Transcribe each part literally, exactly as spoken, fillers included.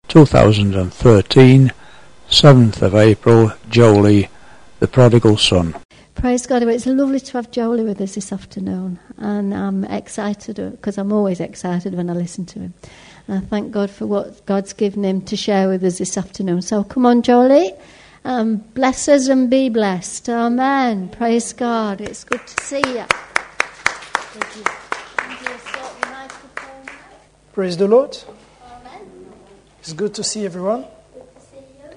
two thousand thirteen, seventh of April, Jolie, the prodigal son. Praise God. It's lovely to have Jolie with us this afternoon, and I'm excited because I'm always excited when I listen to him. And I thank God for what God's given him to share with us this afternoon. So come on, Jolie, um, bless us and be blessed. Amen. Praise God. It's good to see you. Praise the Lord. Amen. It's good to see everyone. Good to see you.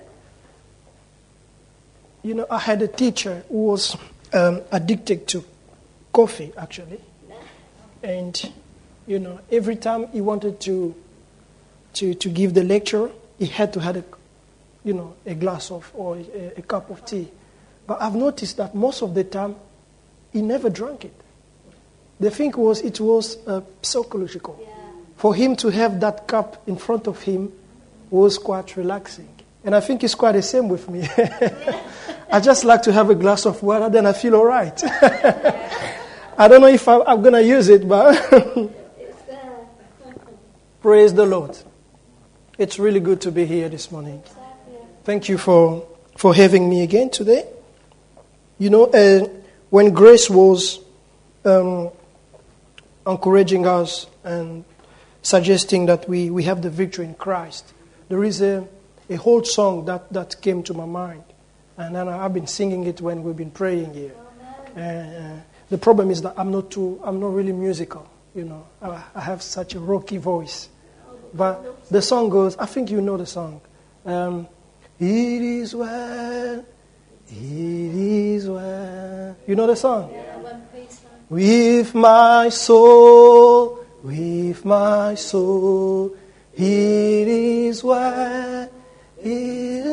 You know, I had a teacher who was um, addicted to coffee, actually. And, you know, every time he wanted to to, to give the lecture, he had to have a, you know, a glass of or a, a cup of tea. But I've noticed that most of the time, he never drank it. The thing was, it was uh, psychological. Yeah. For him to have that cup in front of him was quite relaxing. And I think it's quite the same with me. I just like to have a glass of water, then I feel all right. I don't know if I, I'm going to use it, but praise the Lord. It's really good to be here this morning. Thank you for, for having me again today. You know, uh, when Grace was um, encouraging us and suggesting that we, we have the victory in Christ, there is a, a whole song that, that came to my mind. And then I've been singing it when we've been praying here. Uh, the problem is that I'm not too, I'm not really musical, you know. I, I have such a rocky voice. But the song goes, I think you know the song. Um, it is well, it is well. You know the song? Yeah, with my soul, with my soul, it is well. It,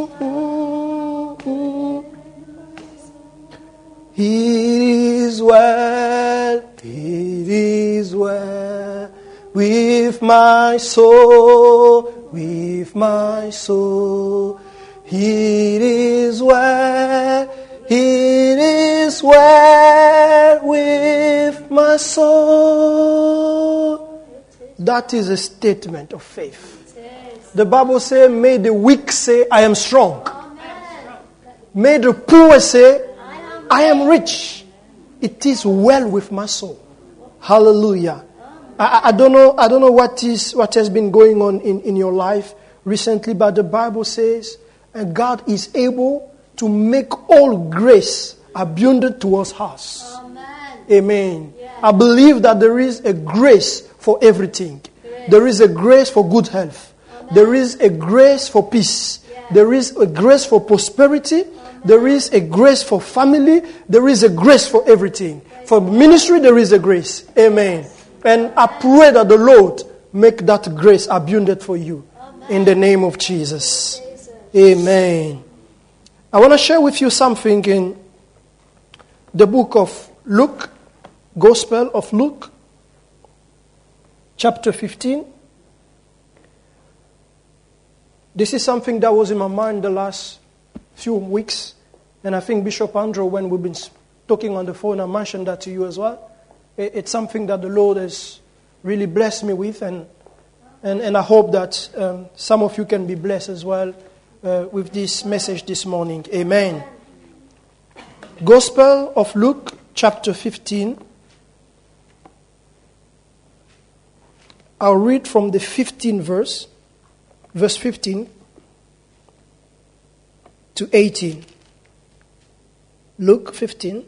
it is well, it is well. With my soul, with my soul, it is well, it is well with my soul. That is a statement of faith. The Bible says, may the weak say, I am strong. May the poor say, I am rich. It is well with my soul. Hallelujah. I, I don't know. I don't know what is what has been going on in, in your life recently, but the Bible says, and God is able to make all grace abundant towards us. Amen. Amen. Yeah. I believe that there is a grace for everything. Grace. There is a grace for good health. Amen. There is a grace for peace. Yeah. There is a grace for prosperity. Amen. There is a grace for family. There is a grace for everything. Praise for ministry, there is a grace. Amen. And I pray that the Lord make that grace abundant for you. Amen. In the name of Jesus. Jesus. Amen. I want to share with you something in the book of Luke, Gospel of Luke, chapter fifteen. This is something that was in my mind the last few weeks. And I think Bishop Andrew, when we've been talking on the phone, I mentioned that to you as well. It's something that the Lord has really blessed me with, and and, and I hope that um, some of you can be blessed as well uh, with this message this morning. Amen. Gospel of Luke, chapter fifteen. I'll read from the fifteenth verse, verse fifteen to eighteen. Luke fifteen.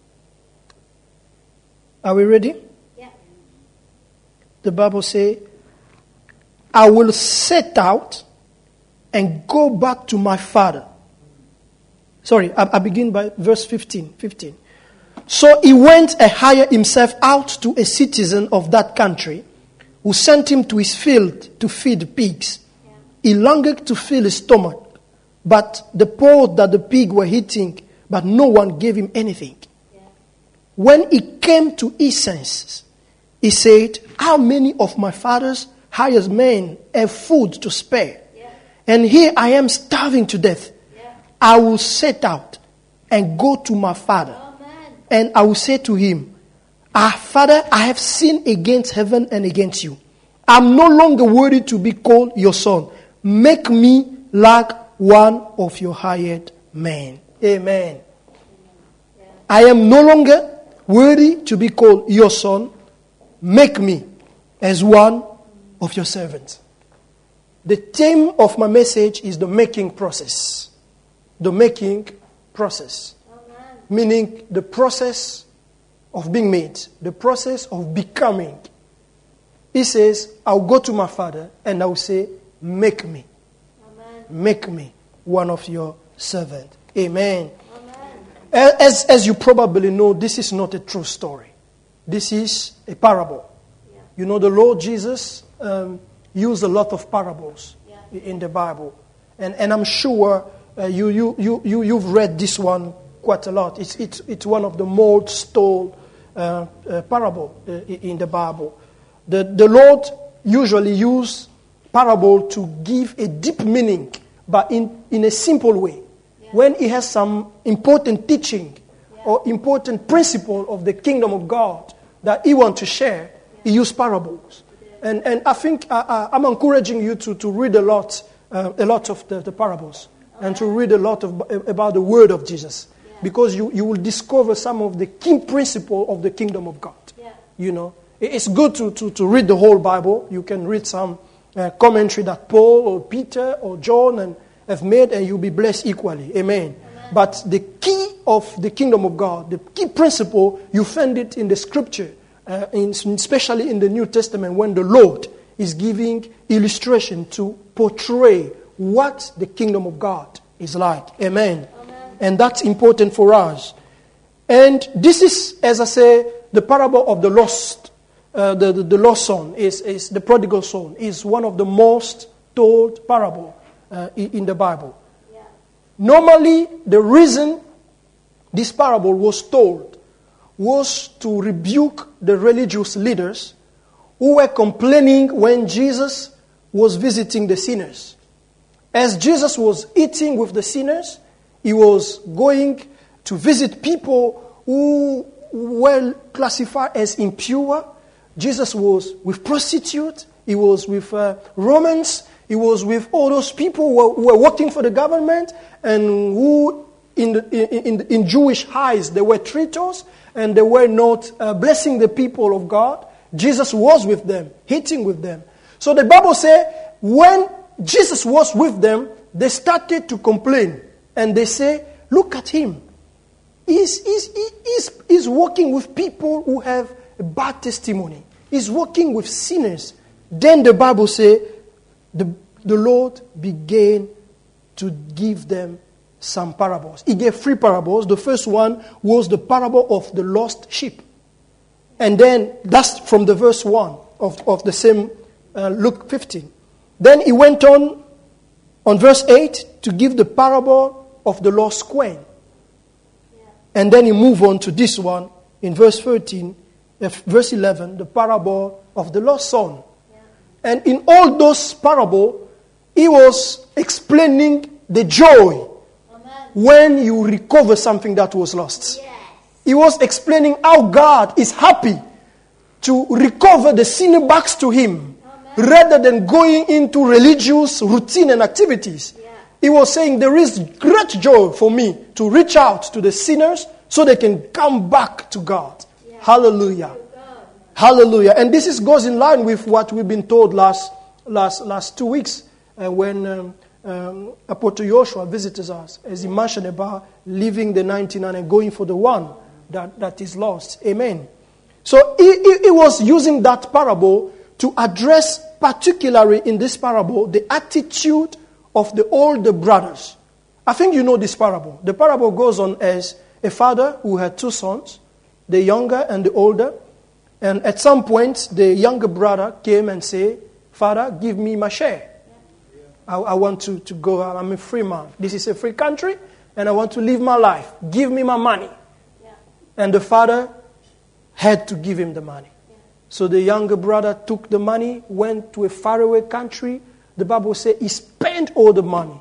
Are we ready? Yeah. The Bible says, I will set out and go back to my father. Sorry, I, I begin by verse fifteen. fifteen. So he went and hired himself out to a citizen of that country, who sent him to his field to feed pigs. Yeah. He longed to fill his stomach, but the poor that the pig were eating, but no one gave him anything. When he came to his senses, he said, how many of my father's hired men have food to spare? Yeah. And here I am starving to death. Yeah. I will set out and go to my father. Amen. And I will say to him, ah, Father, I have sinned against heaven and against you. I'm no longer worthy to be called your son. make me like one of your hired men. Amen. I am no longer worthy to be called your son. Make me as one of your servants. The theme of my message is the making process. The making process. Amen. Meaning the process of being made. The process of becoming. He says, I'll go to my Father and I'll say, make me. Amen. Make me one of your servants. Amen. Amen. As, as you probably know, this is not a true story. This is a parable. Yeah. You know, the Lord Jesus um, used a lot of parables yeah. in the Bible. And, and I'm sure uh, you, you, you, you, you've read this one quite a lot. It's, it's, it's one of the most told uh, uh, parable uh, in the Bible. The, the Lord usually uses parable to give a deep meaning, but in, in a simple way. Yeah. When he has some important teaching yeah. or important principle of the kingdom of God that he wants to share, yeah. he uses parables. Yeah. And and I think I, I, I'm encouraging you to, to read a lot, uh, a lot of the, the parables, okay. and to read a lot of about the word of Jesus, yeah. because you, you will discover some of the key principles of the kingdom of God. Yeah. You know. It's good to, to, to read the whole Bible. You can read some uh, commentary that Paul or Peter or John and have made, and you'll be blessed equally. Amen. Amen. But the key of the kingdom of God, the key principle, you find it in the scripture, uh, in, especially in the New Testament, when the Lord is giving illustration to portray what the kingdom of God is like. Amen. Amen. And that's important for us. And this is, as I say, the parable of the lost Uh, the, the, the lost son, is, is the prodigal son, is one of the most told parable uh, in, in the Bible. Yeah. Normally, the reason this parable was told was to rebuke the religious leaders who were complaining when Jesus was visiting the sinners. As Jesus was eating with the sinners, he was going to visit people who were classified as impure. Jesus was with prostitutes, he was with uh, Romans, he was with all those people who were, who were working for the government and who in, the, in, in, in Jewish eyes they were traitors and they were not uh, blessing the people of God. Jesus was with them, eating with them. So the Bible says when Jesus was with them, they started to complain and they say, look at him. He's, he's, he's, he's working with people who have a bad testimony. He's working with sinners. Then the Bible says the, the Lord began to give them some parables. He gave three parables. The first one was the parable of the lost sheep. And then that's from the verse one of, of the same uh, Luke fifteen. Then he went on, on verse eight, to give the parable of the lost coin. Yeah. And then he moved on to this one in verse thirteen. Verse eleven, the parable of the lost son. Yeah. And in all those parables, he was explaining the joy Amen. When you recover something that was lost. Yes. He was explaining how God is happy to recover the sinner back to him Amen. Rather than going into religious routine and activities. Yeah. He was saying there is great joy for me to reach out to the sinners so they can come back to God. Hallelujah. Hallelujah. And this is, goes in line with what we've been told last last last two weeks uh, when um, um, Apostle Joshua visited us, as he mentioned about leaving the ninety-nine and going for the one that, that is lost. Amen. So he, he, he was using that parable to address, particularly in this parable, the attitude of the older brothers. I think you know this parable. The parable goes on as a father who had two sons, the younger and the older. And at some point, the younger brother came and said, Father, give me my share. I, I want to, to go. I'm a free man. This is a free country, and I want to live my life. Give me my money. Yeah. And the father had to give him the money. Yeah. So the younger brother took the money, went to a faraway country. The Bible says he spent all the money.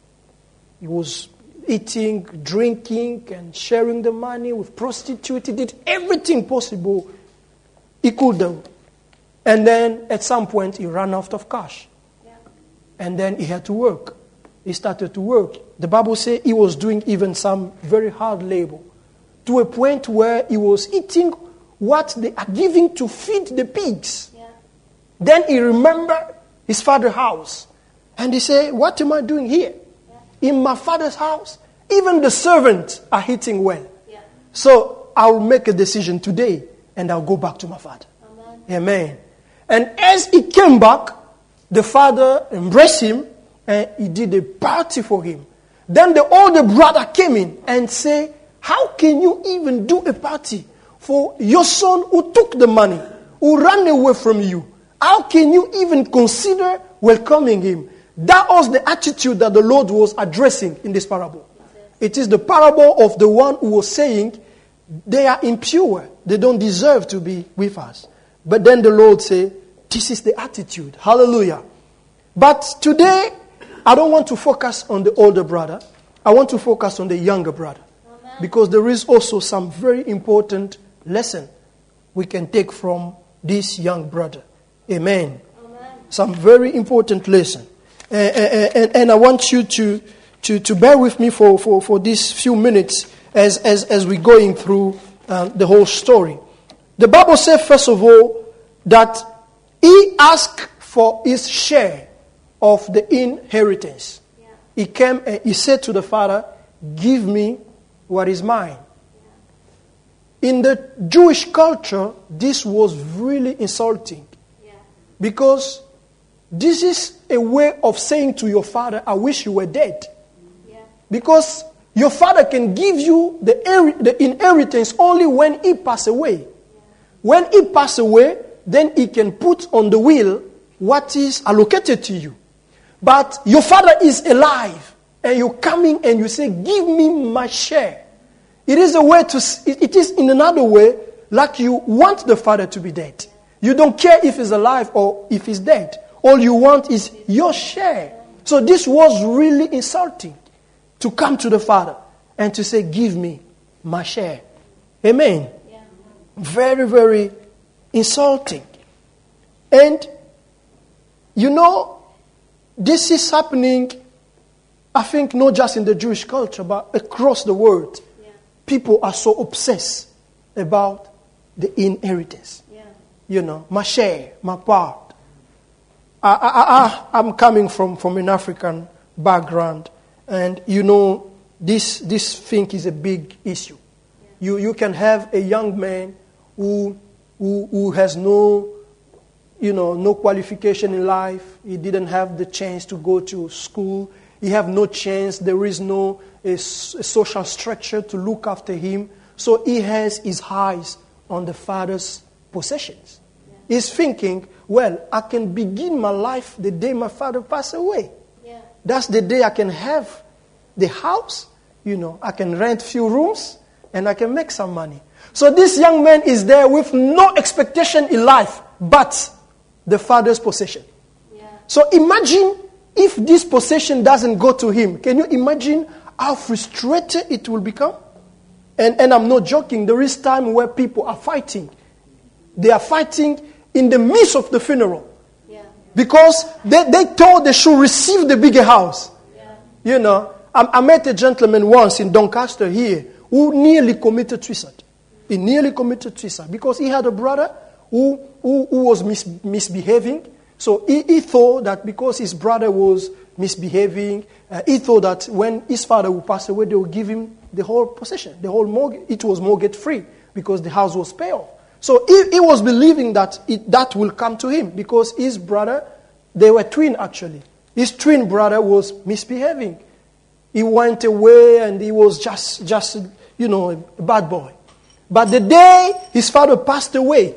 He was eating, drinking, and sharing the money with prostitutes. He did everything possible he could do. And then at some point he ran out of cash. Yeah. And then he had to work. He started to work. The Bible says he was doing even some very hard labor, to a point where he was eating what they are giving to feed the pigs. Yeah. Then he remembered his father's house. And he said, what am I doing here? Yeah. In my father's house, even the servants are eating well. Yeah. So I'll make a decision today and I'll go back to my father. Amen. Amen. And as he came back, the father embraced him and he did a party for him. Then the older brother came in and said, how can you even do a party for your son who took the money, who ran away from you? How can you even consider welcoming him? That was the attitude that the Lord was addressing in this parable. It is the parable of the one who was saying, they are impure. They don't deserve to be with us. But then the Lord said, this is the attitude. Hallelujah. But today, I don't want to focus on the older brother. I want to focus on the younger brother. Amen. Because there is also some very important lesson we can take from this young brother. Amen. Amen. Some very important lesson. Uh, and, and, and I want you to, to, to bear with me for, for, for these few minutes as, as, as we're going through uh, the whole story. The Bible says, first of all, that he asked for his share of the inheritance. Yeah. He came and he said to the father, give me what is mine. Yeah. In the Jewish culture, this was really insulting. Yeah. Because this is a way of saying to your father, I wish you were dead. Yeah. Because your father can give you the, the inheritance only when he passes away. Yeah. When he passes away, then he can put on the will what is allocated to you. But your father is alive, and you're coming and you say, give me my share. It is a way to, it is in another way, like you want the father to be dead. You don't care if he's alive or if he's dead. All you want is your share. So this was really insulting, to come to the father and to say, give me my share. Amen. Yeah. Very, very insulting. And, you know, this is happening, I think, not just in the Jewish culture, but across the world. Yeah. People are so obsessed about the inheritance. Yeah. You know, my share, my part. I, I, I, I'm coming from, from an African background, and, you know, this this thing is a big issue. Yeah. You you can have a young man who who, who has no, you know, no qualification in life. He didn't have the chance to go to school. He have no chance. There is no a, a social structure to look after him. So he has his eyes on the father's possessions. Yeah. He's thinking, well, I can begin my life the day my father passed away. Yeah. That's the day I can have the house. You know, I can rent few rooms and I can make some money. So this young man is there with no expectation in life but the father's possession. Yeah. So imagine if this possession doesn't go to him. Can you imagine how frustrated it will become? And, and I'm not joking. There is time where people are fighting. They are fighting in the midst of the funeral. Yeah. Because they, they thought they should receive the bigger house. Yeah. You know, I, I met a gentleman once in Doncaster here who nearly committed suicide. He nearly committed suicide because he had a brother who, who, who was mis- misbehaving. So he, he thought that because his brother was misbehaving, uh, he thought that when his father would pass away, they would give him the whole possession, the whole mortgage. It was mortgage free because the house was paid off. So he, he was believing that it, that will come to him because his brother, they were twin actually. His twin brother was misbehaving. He went away and he was just, just you know, a bad boy. But the day his father passed away,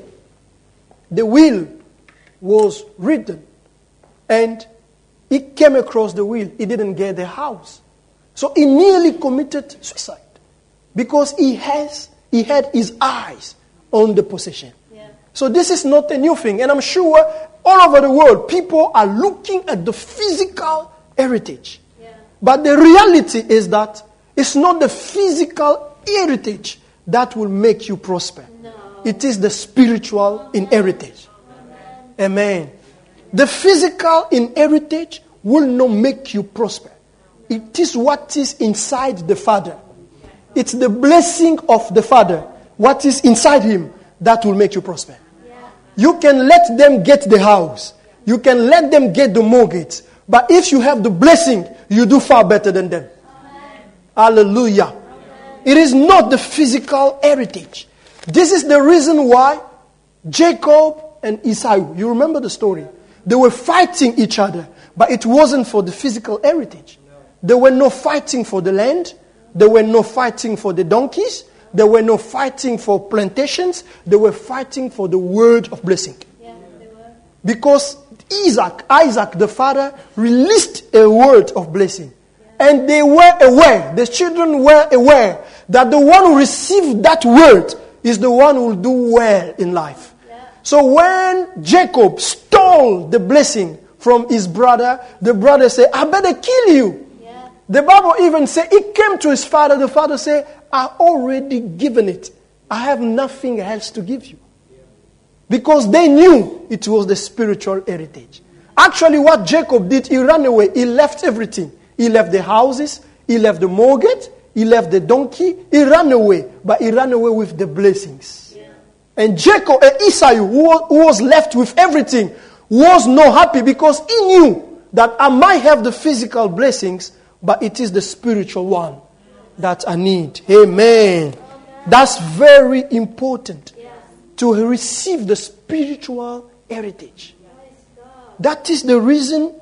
the will was written. And he came across the will. He didn't get the house. So he nearly committed suicide. Because he has he had his eyes on the possession. Yeah. So this is not a new thing. And I'm sure all over the world, people are looking at the physical heritage. Yeah. But the reality is that it's not the physical heritage that will make you prosper. No. It is the spiritual inheritance. Amen. Amen. The physical inheritance will not make you prosper. It is what is inside the Father. It's the blessing of the Father, what is inside him, that will make you prosper. You can let them get the house. You can let them get the mortgage. But if you have the blessing, you do far better than them. Amen. Hallelujah. Amen. It is not the physical heritage. This is the reason why Jacob and Esau, you remember the story? They were fighting each other, but it wasn't for the physical heritage. They were not fighting for the land. They were not fighting for the donkeys. They were not fighting for plantations. They were fighting for the word of blessing. Yeah, they were. Because Isaac, Isaac, the father, released a word of blessing. Yeah. And they were aware, the children were aware, that the one who received that word is the one who will do well in life. Yeah. So when Jacob stole the blessing from his brother, the brother said, I better kill you. Yeah. The Bible even says, he came to his father, the father said, I already given it. I have nothing else to give you. Because they knew it was the spiritual heritage. Actually, what Jacob did, he ran away. He left everything. He left the houses. He left the mortgage. He left the donkey. He ran away. But he ran away with the blessings. Yeah. And Jacob, uh, Esau, who, who was left with everything, was not happy because he knew that I might have the physical blessings, but it is the spiritual one that I need. Amen. That's very important. To receive the spiritual heritage. That is the reason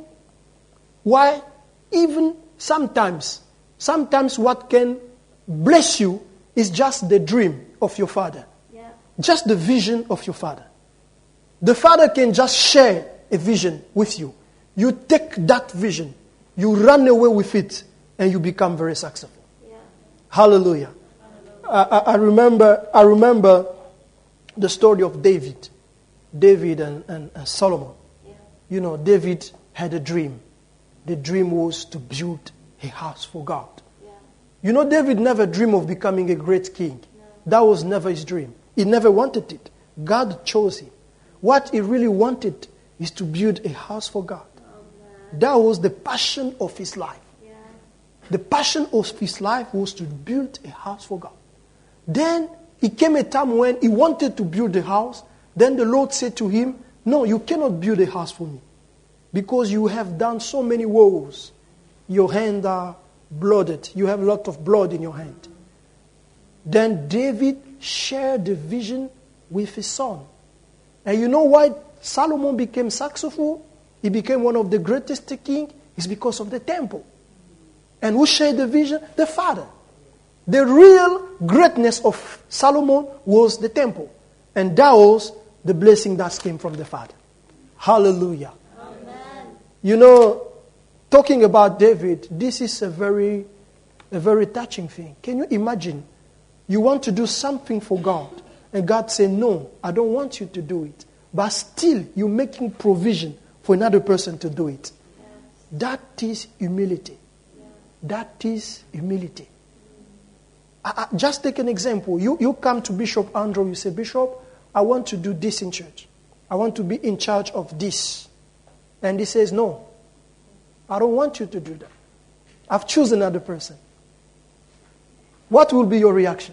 why even sometimes, sometimes what can bless you is just the dream of your father. Yeah. Just the vision of your father. The father can just share a vision with you. You take that vision, you run away with it, and you become very successful. Yeah. Hallelujah. Hallelujah. I, I remember, I remember the story of David. David and, and, and Solomon. Yeah. You know, David had a dream. The dream was to build a house for God. Yeah. You know, David never dreamed of becoming a great king. No. That was never his dream. He never wanted it. God chose him. What he really wanted is to build a house for God. Oh, that was the passion of his life. Yeah. The passion of his life was to build a house for God. Then it came a time when he wanted to build a house. Then the Lord said to him, no, you cannot build a house for me because you have done so many woes. Your hands are blooded. You have a lot of blood in your hand. Then David shared the vision with his son. And you know why Solomon became successful? He became one of the greatest kings. It's because of the temple. And who shared the vision? The father. The real greatness of Solomon was the temple. And that was the blessing that came from the Father. Hallelujah. Amen. You know, talking about David, this is a very, a very touching thing. Can you imagine? You want to do something for God. And God said, no, I don't want you to do it. But still, you're making provision for another person to do it. Yes. That is humility. Yeah. That is humility. I, I, just take an example. You, you come to Bishop Andrew, you say, Bishop, I want to do this in church. I want to be in charge of this. And he says, no, I don't want you to do that. I've chosen another person. What will be your reaction?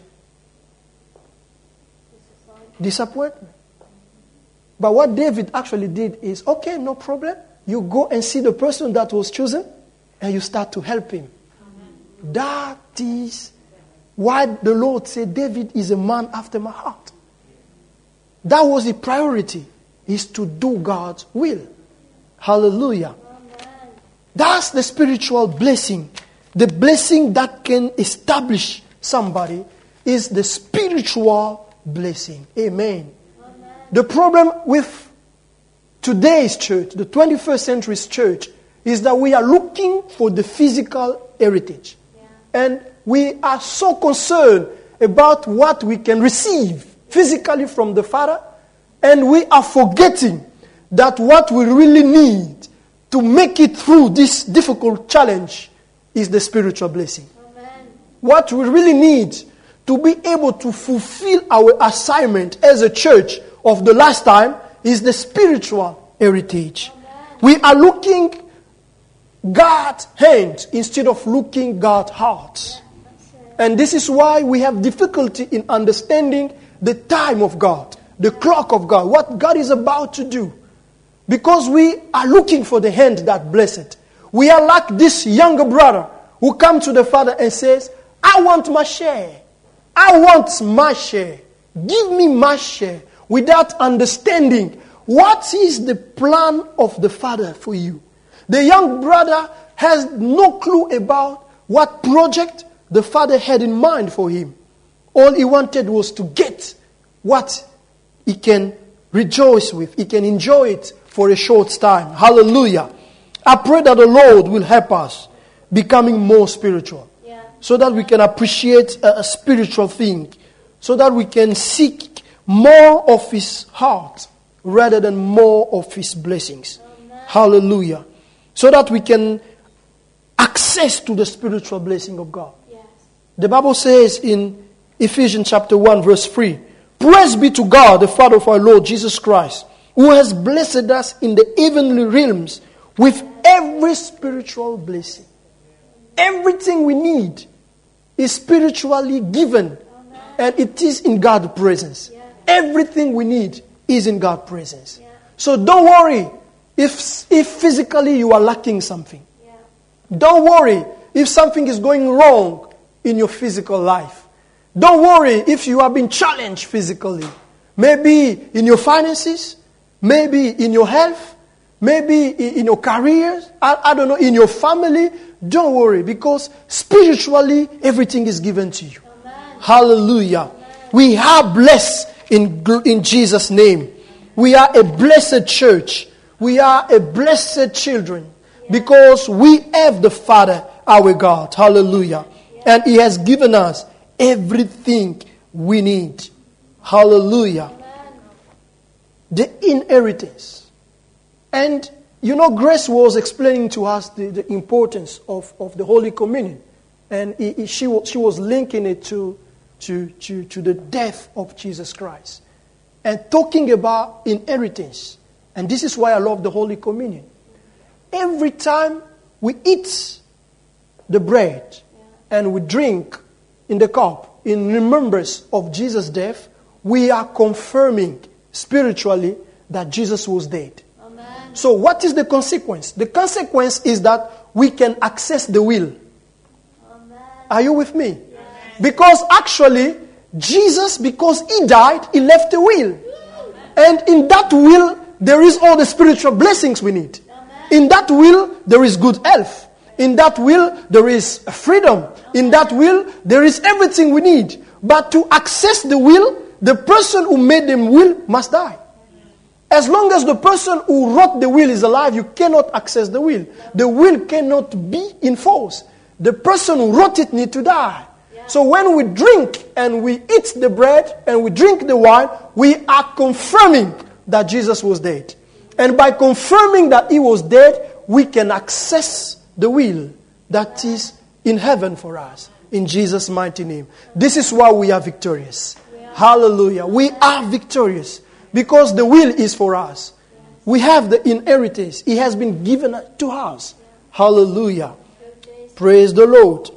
Disappointment. Disappointment. But what David actually did is, okay, no problem. You go and see the person that was chosen and you start to help him. Amen. That is why the Lord said David is a man after my heart. That was the priority, is to do God's will. Hallelujah. Amen. That's the spiritual blessing. The blessing that can establish somebody is the spiritual blessing. Amen. Amen. The problem with today's church, the twenty-first century's church, is that we are looking for the physical heritage. Yeah. And we are so concerned about what we can receive physically from the Father, and we are forgetting that what we really need to make it through this difficult challenge is the spiritual blessing. Amen. What we really need to be able to fulfill our assignment as a church of the last time is the spiritual heritage. Amen. We are looking God's hand instead of looking God's heart. And this is why we have difficulty in understanding the time of God, the clock of God, what God is about to do. Because we are looking for the hand that blessed. We are like this younger brother who comes to the father and says, I want my share. I want my share. Give me my share. Without understanding what is the plan of the father for you. The young brother has no clue about what project the father had in mind for him. All he wanted was to get what he can rejoice with. He can enjoy it for a short time. Hallelujah. I pray that the Lord will help us becoming more spiritual. Yeah. So that we can appreciate a, a spiritual thing. So that we can seek more of His heart rather than more of His blessings. Amen. Hallelujah. So that we can access to the spiritual blessing of God. Yes. The Bible says in Ephesians chapter one verse three, praise be to God, the Father of our Lord Jesus Christ, who has blessed us in the heavenly realms with every spiritual blessing. Everything we need is spiritually given. Amen. And it is in God's presence. Yeah. Everything we need is in God's presence. Yeah. So don't worry if, if physically you are lacking something. Yeah. Don't worry if something is going wrong in your physical life. Don't worry if you have been challenged physically. Maybe in your finances, maybe in your health, maybe in your career, I, I don't know, in your family. Don't worry, because spiritually everything is given to you. Amen. Hallelujah. Amen. We are blessed in, in Jesus' name. We are a blessed church. We are a blessed children because we have the Father, our God. Hallelujah. And He has given us everything we need. Hallelujah. Amen. The inheritance. And you know, Grace was explaining to us the, the importance of, of the Holy Communion. And he, he, she, was, she was linking it to, to, to, to the death of Jesus Christ. And talking about inheritance. And this is why I love the Holy Communion. Every time we eat the bread and we drink in the cup in remembrance of Jesus' death, we are confirming spiritually that Jesus was dead. Amen. So what is the consequence? The consequence is that we can access the will. Amen. Are you with me? Yes. Because actually, Jesus, because He died, He left a will. Amen. And in that will, there is all the spiritual blessings we need. Amen. In that will, there is good health. In that will, there is freedom. In that will, there is everything we need. But to access the will, the person who made the will must die. As long as the person who wrote the will is alive, you cannot access the will. The will cannot be enforced. The person who wrote it needs to die. So when we drink and we eat the bread and we drink the wine, we are confirming that Jesus was dead. And by confirming that He was dead, we can access the will that is in heaven for us. In Jesus' mighty name. This is why we are victorious. Hallelujah. We are victorious because the will is for us. We have the inheritance. It has been given to us. Hallelujah. Praise the Lord.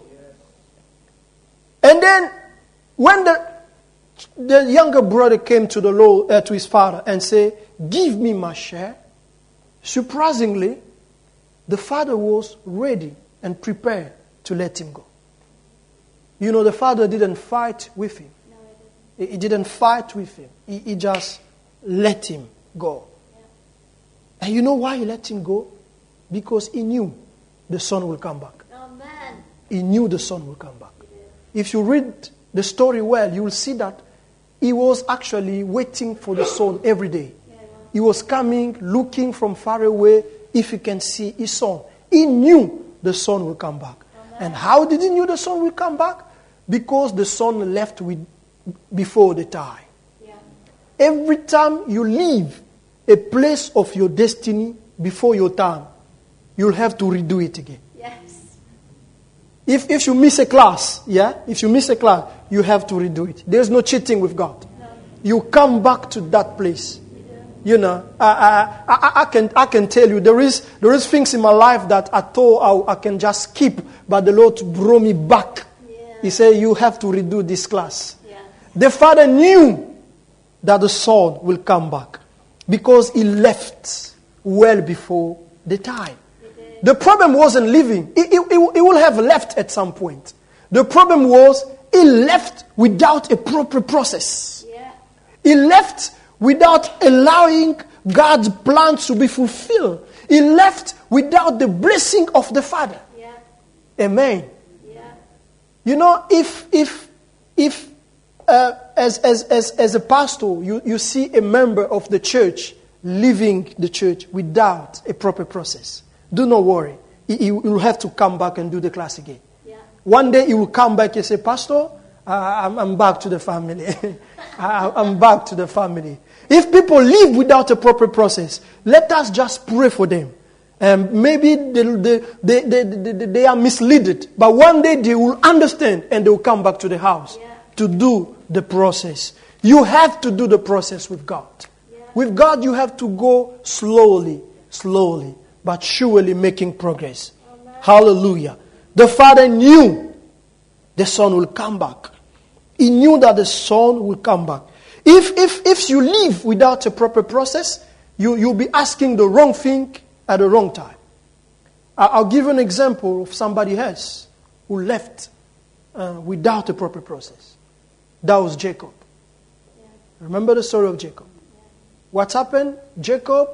And then when the the younger brother came to the Lord, uh, to his father and said, "Give me my share," surprisingly, the father was ready and prepared to let him go. You know, the father didn't fight with him. No, he, didn't. he didn't fight with him. He, he just let him go. Yeah. And you know why he let him go? Because he knew the son will come back. Amen. He knew the son will come back. Yeah. If you read the story well, you will see that he was actually waiting for the son every day. Yeah, yeah. He was coming, looking from far away if he can see his son. He knew the son will come back. Amen. And how did he know the son will come back? Because the son left with before the time. Yeah. Every time you leave a place of your destiny before your time, you'll have to redo it again. Yes. If if you miss a class, yeah, if you miss a class, you have to redo it. There's no cheating with God. No. You come back to that place. Yeah. You know, I, I, I, I can I can tell you there is there is things in my life that I thought I, I can just skip, but the Lord brought me back. Yeah. He said, you have to redo this class. Yeah. The father knew that the son will come back because he left well before the time. The problem wasn't leaving. He, he, he will have left at some point. The problem was he left without a proper process. Yeah. He left without allowing God's plans to be fulfilled. He left without the blessing of the Father. Yeah. Amen. Yeah. You know, if if if uh, as, as as as a pastor you, you see a member of the church leaving the church without a proper process, do not worry. He, he will have to come back and do the class again. Yeah. One day he will come back and say, Pastor, uh, I'm, I'm back to the family. I, I'm back to the family. If people live without a proper process, let us just pray for them. Um, maybe they, they, they, they, they, they are misled, but one day they will understand and they will come back to the house yeah. to do the process. You have to do the process with God. Yeah. With God, you have to go slowly, slowly, but surely making progress. Amen. Hallelujah. The Father knew the Son will come back. He knew that the Son will come back. If if if you live without a proper process, you, you'll be asking the wrong thing at the wrong time. I'll give you an example of somebody else who left uh, without a proper process. That was Jacob. Yeah. Remember the story of Jacob? Yeah. What happened? Jacob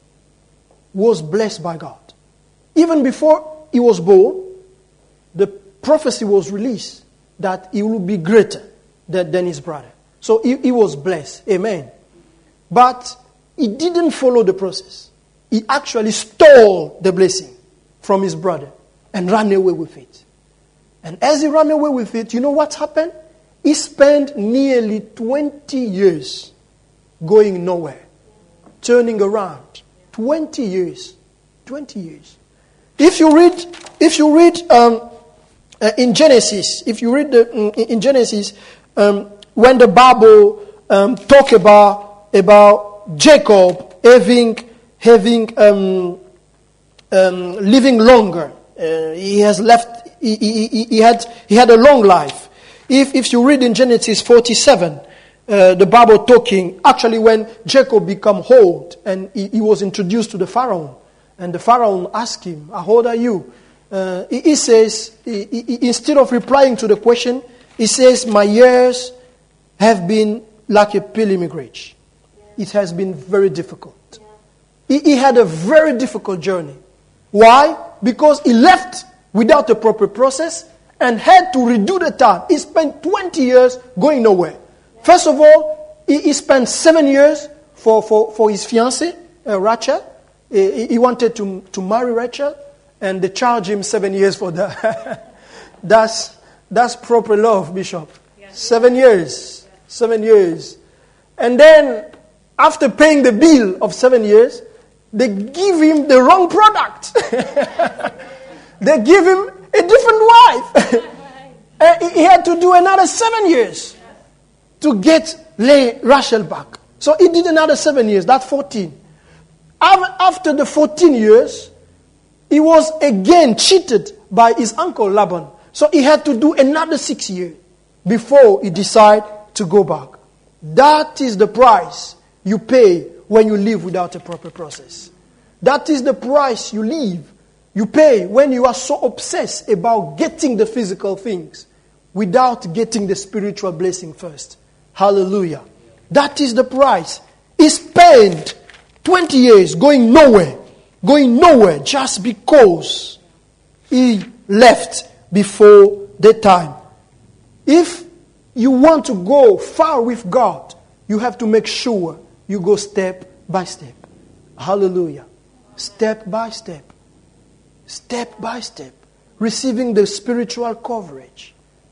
was blessed by God. Even before he was born, the prophecy was released that he will be greater than, than his brother. So he, he was blessed. Amen. But he didn't follow the process. He actually stole the blessing from his brother and ran away with it. And as he ran away with it, you know what happened? He spent nearly twenty years going nowhere, turning around. twenty years. twenty years. If you read, if you read um, uh, in Genesis, if you read the, in, in Genesis, um, when the Bible um, talk about about Jacob having having um, um, living longer, uh, he has left. He, he, he had he had a long life. If if you read in Genesis forty-seven, uh, the Bible talking actually when Jacob became old and he, he was introduced to the Pharaoh, and the Pharaoh asked him, "How old are you?" Uh, he, he says he, he, instead of replying to the question, he says, "My years have been like a pilgrimage. It has been very difficult." He, he had a very difficult journey. Why? Because he left without a proper process and had to redo the time. He spent twenty years going nowhere. First of all, he, he spent seven years for, for, for his fiancée, uh, Rachel. He, he wanted to, to marry Rachel, and they charged him seven years for that. that's, that's proper love, Bishop. Yeah. Seven years. Seven years. And then, after paying the bill of seven years, they give him the wrong product. They give him a different wife. And he had to do another seven years to get Lay Rachel back. So he did another seven years, that's fourteen. After the fourteen years, he was again cheated by his uncle Laban. So he had to do another six years before he decided to go back. That is the price you pay when you live without a proper process. That is the price you live. You pay when you are so obsessed about getting the physical things without getting the spiritual blessing first. Hallelujah. That is the price. He spent twenty years going nowhere, going nowhere just because he left before the time. If you want to go far with God, you have to make sure you go step by step. Hallelujah. Step by step. Step by step. Receiving the spiritual coverage.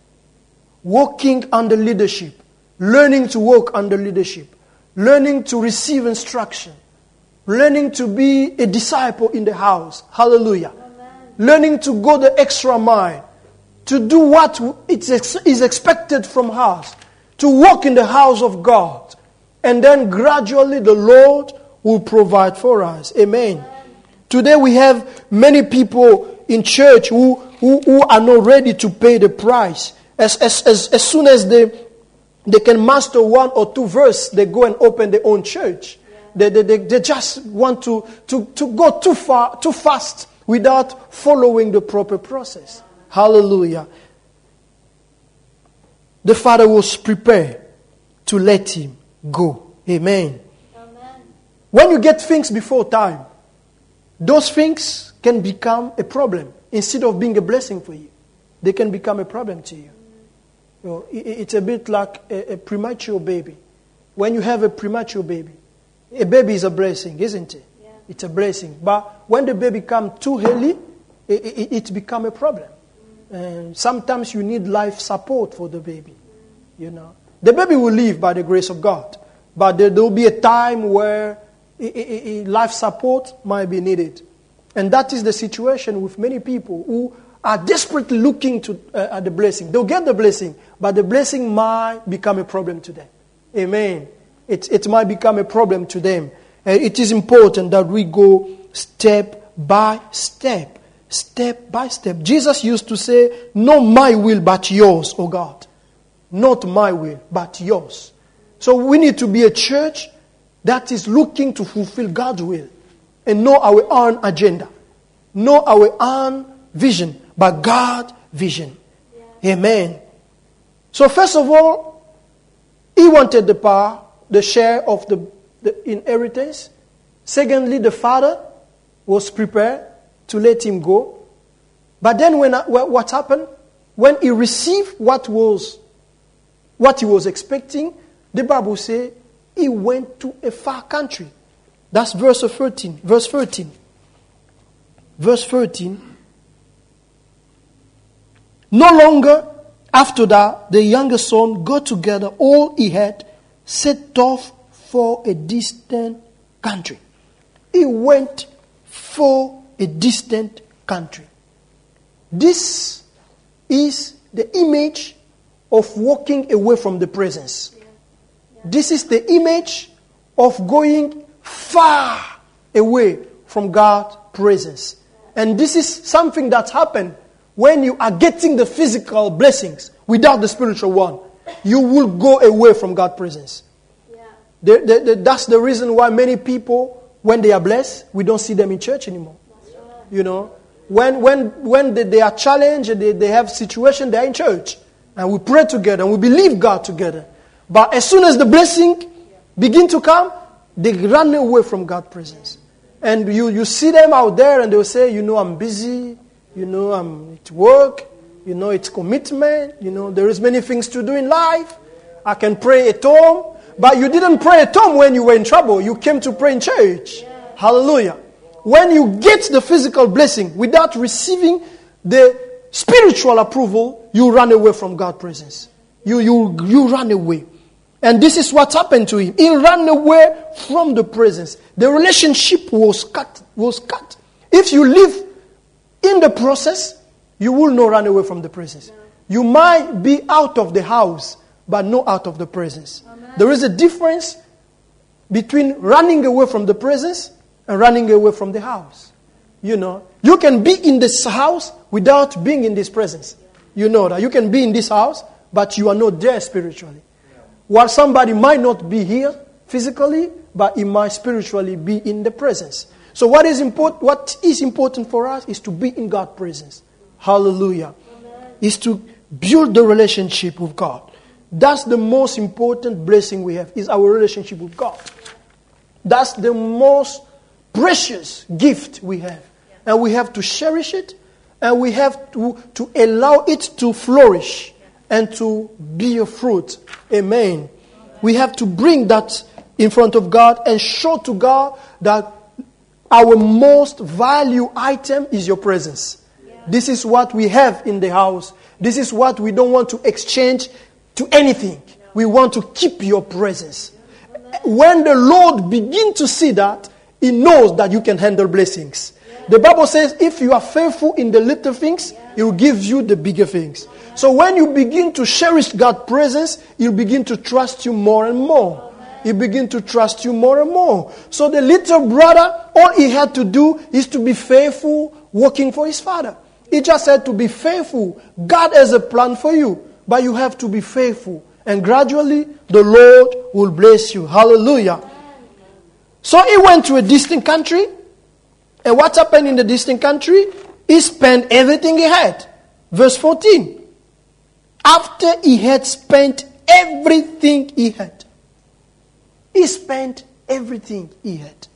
Walking under leadership. Learning to walk under leadership. Learning to receive instruction. Learning to be a disciple in the house. Hallelujah. Amen. Learning to go the extra mile. To do what is expected from us. To walk in the house of God. And then gradually the Lord will provide for us. Amen. Today we have many people in church who, who, who are not ready to pay the price. As, as, as, as soon as they, they can master one or two verses, they go and open their own church. They, they, they, they just want to, to, to go too far, too fast without following the proper process. Hallelujah. The father was prepared to let him go. Amen. Amen. When you get things before time, those things can become a problem instead of being a blessing for you. They can become a problem to you. You know, it, it's a bit like a, a premature baby. When you have a premature baby, a baby is a blessing, isn't it? Yeah. It's a blessing. But when the baby comes too early, it, it, it becomes a problem. And sometimes you need life support for the baby. You know, the baby will live by the grace of God, but there will be a time where it, it, it, life support might be needed, and that is the situation with many people who are desperately looking to uh, at the blessing. They'll get the blessing, but the blessing might become a problem to them. Amen. It it might become a problem to them, and it is important that we go step by step. Step by step. Jesus used to say, not my will, but yours, O God. Not my will, but yours. So we need to be a church that is looking to fulfill God's will and not our own agenda, not our own vision, but God's vision. Yeah. Amen. So first of all, he wanted the power, the share of the, the inheritance. Secondly, the father was prepared to let him go. But then when what happened? When he received what was what he was expecting, the Bible says he went to a far country. That's verse thirteen. Verse thirteen. Verse thirteen. No longer after that, the younger son got together all he had, set off for a distant country. He went for a distant country. This is the image of walking away from the presence. Yeah. Yeah. This is the image of going far away from God's presence. Yeah. And this is something that happens when you are getting the physical blessings without the spiritual one. You will go away from God's presence. Yeah. The, the, the, that's the reason why many people, when they are blessed, we don't see them in church anymore. Right. You know, when when when they, they are challenged, they, they have situation, they are in church. And we pray together and we believe God together. But as soon as the blessing begin to come, they run away from God's presence. And you, you see them out there and they'll say, you know, I'm busy. You know, I'm at work. You know, it's commitment. You know, there is many things to do in life. I can pray at home. But you didn't pray at home when you were in trouble. You came to pray in church. Yeah. Hallelujah. When you get the physical blessing without receiving the spiritual approval, you run away from God's presence. You, you, you run away. And this is what happened to him. He ran away from the presence. The relationship was cut. Was cut. If you live in the process, you will not run away from the presence. You might be out of the house, but not out of the presence. Amen. There is a difference between running away from the presence and running away from the house. You know, you can be in this house without being in this presence. You know that. You can be in this house, but you are not there spiritually. While somebody might not be here physically, but he might spiritually be in the presence. So what is important, what is important for us is to be in God's presence. Hallelujah. Amen. Is to build the relationship with God. That's the most important blessing we have, is our relationship with God. That's the most precious gift we have. And we have to cherish it, and we have to, to allow it to flourish and to bear fruit. Amen. We have to bring that in front of God and show to God that our most valued item is your presence. This is what we have in the house. This is what we don't want to exchange to anything. We want to keep your presence. When the Lord begins to see that, He knows that you can handle blessings. The Bible says if you are faithful in the little things, He will give you the bigger things. So when you begin to cherish God's presence, He'll begin to trust you more and more. he begins to trust you more and more. So the little brother, all he had to do is to be faithful, working for his father. He just had to be faithful. God has a plan for you, but you have to be faithful. And gradually, the Lord will bless you. Hallelujah. So he went to a distant country. And what happened in the distant country? He spent everything he had. Verse fourteen. After he had spent everything he had. He spent everything he had.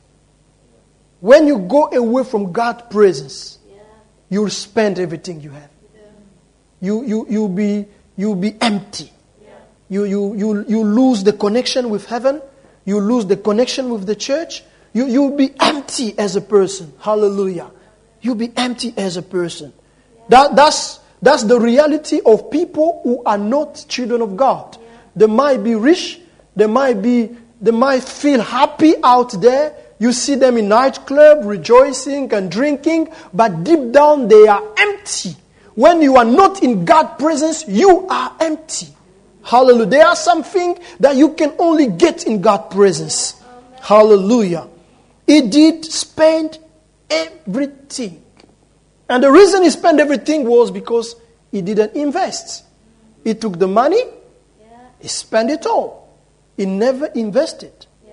When you go away from God's presence, yeah. you'll spend everything you have. Yeah. You you you'll be you'll be empty. Yeah. You you you you lose the connection with heaven. You lose the connection with the church. You you'll be empty as a person. Hallelujah. You'll be empty as a person. Yeah. That that's that's the reality of people who are not children of God. Yeah. They might be rich. They might be. They might feel happy out there. You see them in nightclub rejoicing and drinking, but deep down they are empty. When you are not in God's presence, you are empty. Hallelujah. There are some things that you can only get in God's presence. Hallelujah. He did spend everything. And the reason he spent everything was because he didn't invest. He took the money, he spent it all. He never invested. Yeah.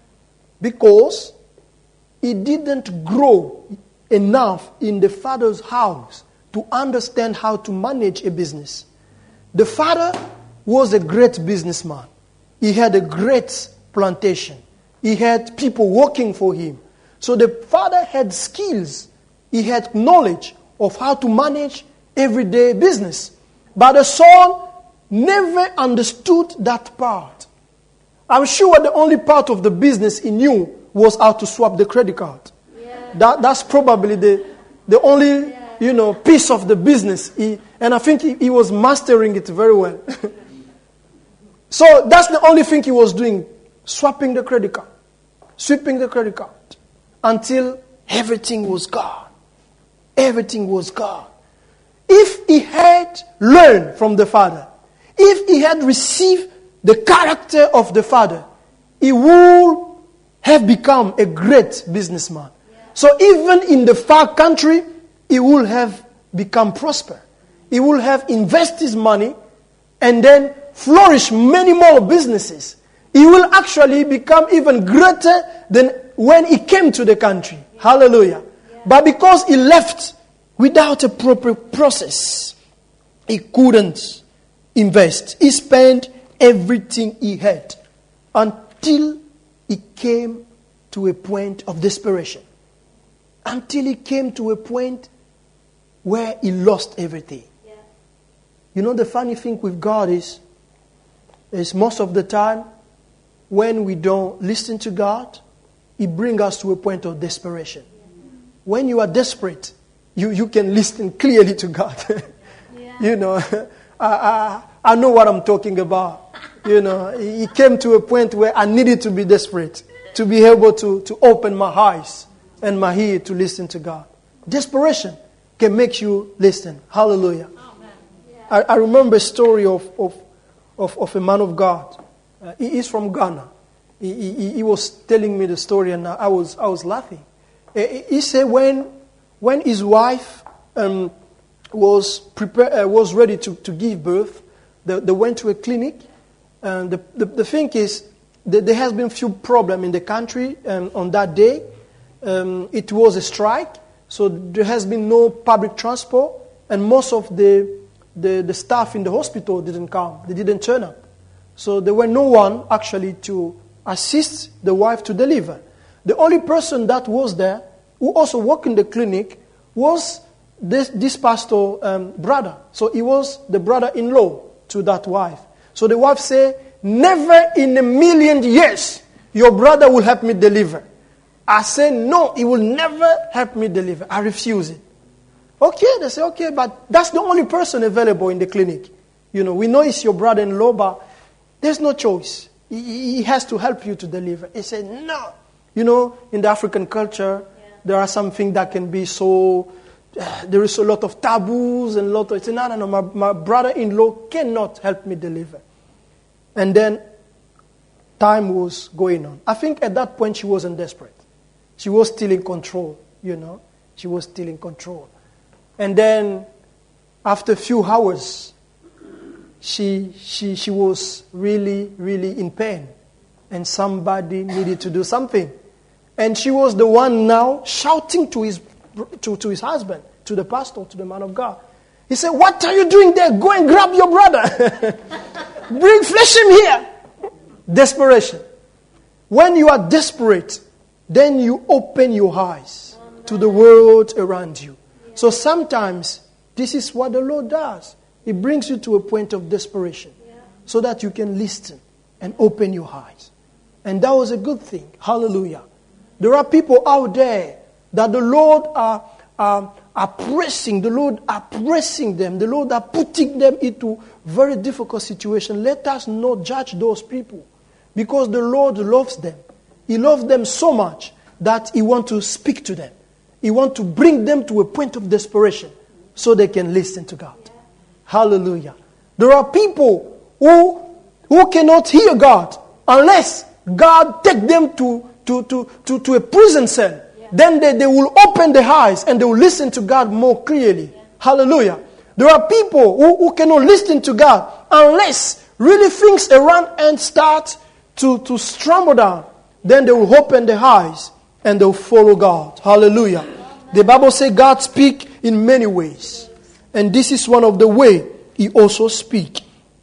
Because he didn't grow enough in the father's house to understand how to manage a business. The father was a great businessman. He had a great plantation. He had people working for him. So the father had skills. He had knowledge of how to manage everyday business. But the son never understood that part. I'm sure the only part of the business he knew was how to swap the credit card. Yeah. That that's probably the the only yeah. you know piece of the business. He, and I think he, he was mastering it very well. So that's the only thing he was doing, swapping the credit card, sweeping the credit card, until everything was gone. Everything was gone. If he had learned from the father, if he had received the character of the father, he would have become a great businessman. Yeah. So even in the far country, he would have become prosper. He would have invested his money and then flourish many more businesses. He will actually become even greater than when he came to the country. Yeah. Hallelujah. Yeah. But because he left without a proper process, he couldn't invest. He spent everything he had until he came to a point of desperation. Until he came to a point where he lost everything. Yeah. You know, the funny thing with God is, is most of the time, when we don't listen to God, He brings us to a point of desperation. Yeah. When you are desperate, you, you can listen clearly to God. Yeah. You know, I, I, I know what I'm talking about. You know, he came to a point where I needed to be desperate to be able to, to open my eyes and my ear to listen to God. Desperation can make you listen. Hallelujah. I, I remember a story of, of, of, of a man of God. Uh, he is from Ghana. He, he, he was telling me the story and I was I was laughing. He, he said when when his wife um, was prepare, uh, was ready to, to give birth, they, they went to a clinic. And the, the, the thing is, that there has been few problems in the country um, on that day. Um, it was a strike, so there has been no public transport, and most of the, the, the staff in the hospital didn't come. They didn't turn up. So there were no one actually to assist the wife to deliver. The only person that was there, who also worked in the clinic, was this, this pastor um, brother. So he was the brother-in-law to that wife. So the wife said, never in a million years your brother will help me deliver. I said, no, he will never help me deliver. I refuse it. Okay, they say, okay, but that's the only person available in the clinic. You know, we know it's your brother-in-law, but there's no choice. He, he has to help you to deliver. He said, no. You know, in the African culture, yeah. there are some things that can be so, uh, there is a lot of taboos and a lot of, say, no, no, no, my, my brother-in-law cannot help me deliver. And then time was going on. I think at that point she wasn't desperate. She was still in control, you know. She was still in control. And then after a few hours, she, she, she was really, really in pain. And somebody needed to do something. And she was the one now shouting to his, to, to his husband, to the pastor, to the man of God. He said, "What are you doing there? Go and grab your brother. Bring, fetch him here." Desperation. When you are desperate, then you open your eyes to the world around you. So sometimes this is what the Lord does. He brings you to a point of desperation so that you can listen and open your eyes. And that was a good thing. Hallelujah. There are people out there that the Lord are, are, are pressing. The Lord are pressing them. The Lord are putting them into very difficult situation. Let us not judge those people, because the Lord loves them. He loves them so much that He wants to speak to them. He wants to bring them to a point of desperation so they can listen to God. Yeah. Hallelujah. There are people who, who cannot hear God unless God take them to, to, to, to, to a prison cell. Yeah. Then they, they will open their eyes and they will listen to God more clearly. Yeah. Hallelujah. There are people who, who cannot listen to God unless really things around and start to, to struggle down. Then they will open their eyes and they will follow God. Hallelujah. The Bible says God speaks in many ways. And this is one of the ways He also speaks.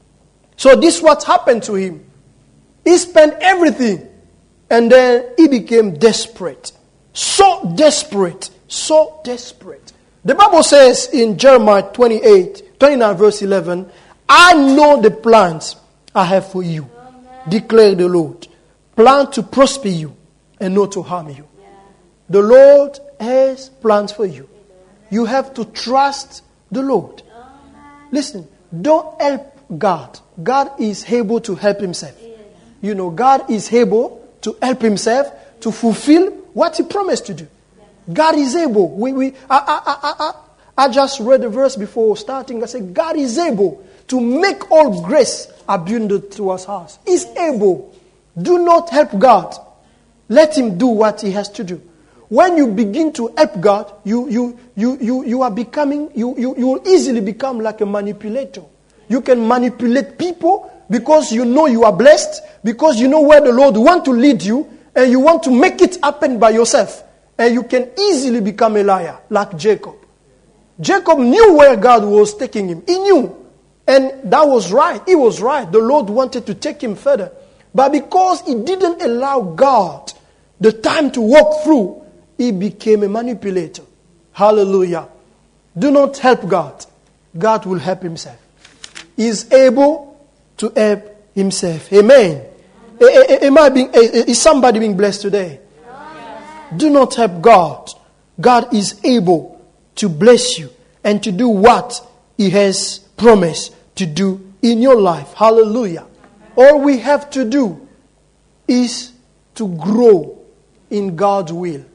So this is what happened to him. He spent everything. And then he became desperate. So desperate. So desperate. The Bible says in Jeremiah twenty-eight, twenty-nine verse eleven, "I know the plans I have for you, declare the Lord. Plan to prosper you and not to harm you." Yeah. The Lord has plans for you. You have to trust the Lord. Listen, don't help God. God is able to help Himself. You know, God is able to help Himself to fulfill what He promised to do. God is able. We, we, I, I, I, I, I just read the verse before starting. I said, God is able to make all grace abundant towards us. He's able. Do not help God. Let Him do what He has to do. When you begin to help God, you you you you, you are becoming, you, you, you will easily become like a manipulator. You can manipulate people because you know you are blessed, because you know where the Lord wants to lead you, and you want to make it happen by yourself. And you can easily become a liar, like Jacob. Jacob knew where God was taking him. He knew. And that was right. He was right. The Lord wanted to take him further. But because he didn't allow God the time to walk through, he became a manipulator. Hallelujah. Do not help God. God will help Himself. He is able to help Himself. Amen. Am I being, is somebody being blessed today? Do not help God. God is able to bless you and to do what He has promised to do in your life. Hallelujah. All we have to do is to grow in God's will.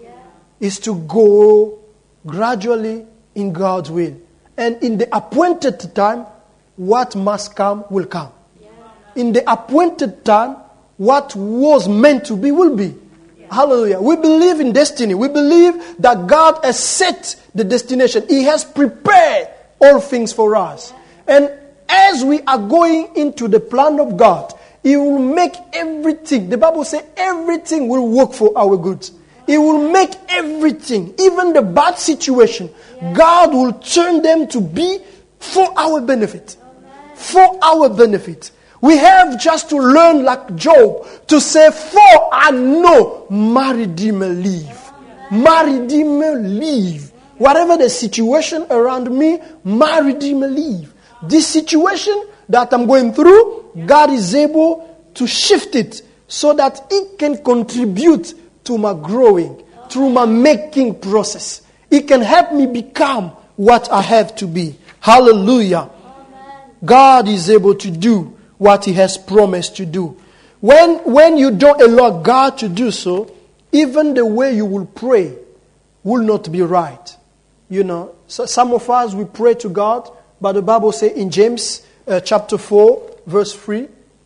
Is to go gradually in God's will. And in the appointed time, what must come will come. In the appointed time, what was meant to be will be. Hallelujah. We believe in destiny. We believe that God has set the destination. He has prepared all things for us. And as we are going into the plan of God, He will make everything. The Bible says everything will work for our good. He will make everything, even the bad situation, yes. God will turn them to be for our benefit. Amen. For our benefit. We have just to learn like Job to say, for I know my Redeemer live. My Redeemer live. Whatever the situation around me, my Redeemer live. This situation that I'm going through, God is able to shift it so that it can contribute to my growing, through my making process. It can help me become what I have to be. Hallelujah. Amen. God is able to do what He has promised to do. When, when you don't allow God to do so, even the way you will pray will not be right. You know, so some of us, we pray to God, but the Bible says in James uh, chapter four, verse three,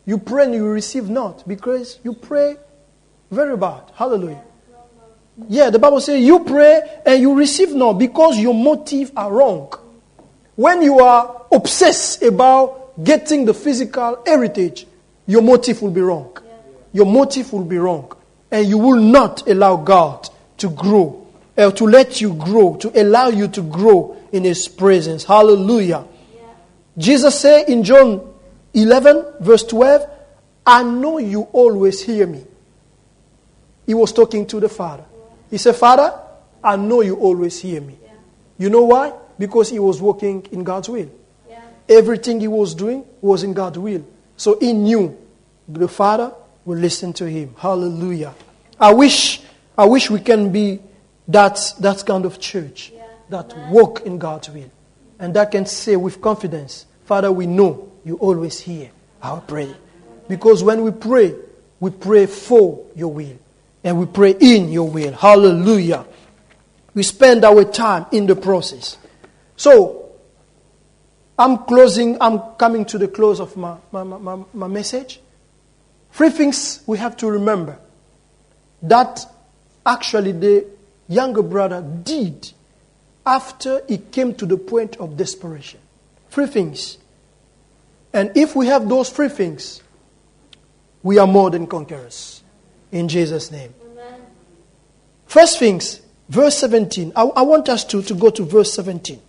You pray and you receive not because you pray very bad. Hallelujah. Yeah, the Bible says you pray and you receive not because your motives are wrong. When you are obsessed about getting the physical heritage, your motive will be wrong. Your motive will be wrong. And you will not allow God to grow, uh, to let you grow, to allow you to grow in His presence. Hallelujah. Yeah. Jesus said in John eleven, verse twelve, I know you always hear me. He was talking to the Father. He said, Father, I know you always hear me. Yeah. You know why? Because he was walking in God's will. Yeah. Everything he was doing was in God's will. So he knew the Father will listen to him. Hallelujah. I wish I wish we can be that, that kind of church yeah. that Amen. Walk in God's will. And that can say with confidence, Father, we know you always hear our prayer. Because when we pray, we pray for your will. And we pray in your will. Hallelujah. We spend our time in the process. So, I'm closing, I'm coming to the close of my, my, my, my message. Three things we have to remember that actually the younger brother did after he came to the point of desperation. Three things. And if we have those three things, we are more than conquerors. In Jesus' name. Amen. First things, verse seventeen. I, I want us to, to go to verse seventeen.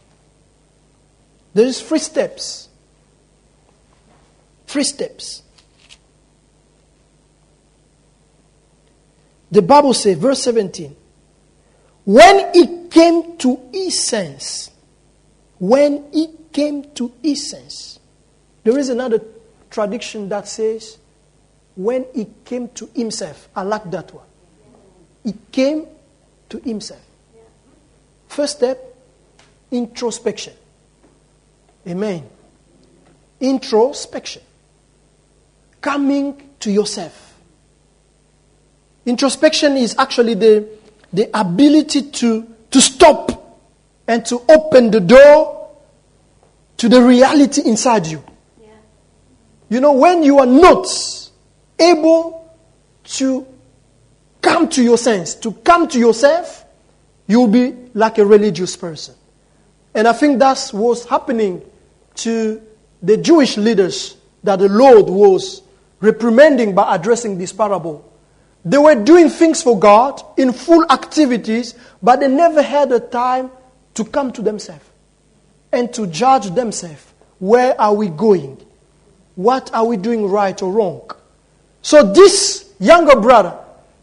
There is three steps. Three steps. The Bible says, verse seventeen, when he came to his sense, when he came to his sense, there is another tradition that says, when he came to himself. I like that one. He came to himself. First step, introspection. Amen. Introspection. Coming to yourself. Introspection is actually the, the ability to, to stop and to open the door to the reality inside you. Yeah. You know, when you are not able to come to your sense, to come to yourself, you'll be like a religious person. And I think that's what's happening to the Jewish leaders that the Lord was reprimanding by addressing this parable. They were doing things for God in full activities, but they never had a time to come to themselves and to judge themselves. Where are we going? What are we doing right or wrong? So this younger brother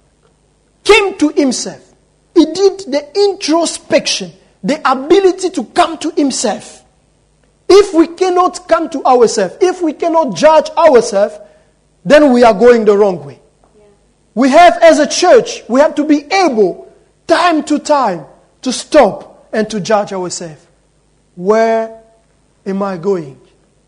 came to himself. He did the introspection, the ability to come to himself. If we cannot come to ourselves, if we cannot judge ourselves, then we are going the wrong way. Yeah. We have, as a church, we have to be able, time to time, to stop and to judge ourselves. Where am I going?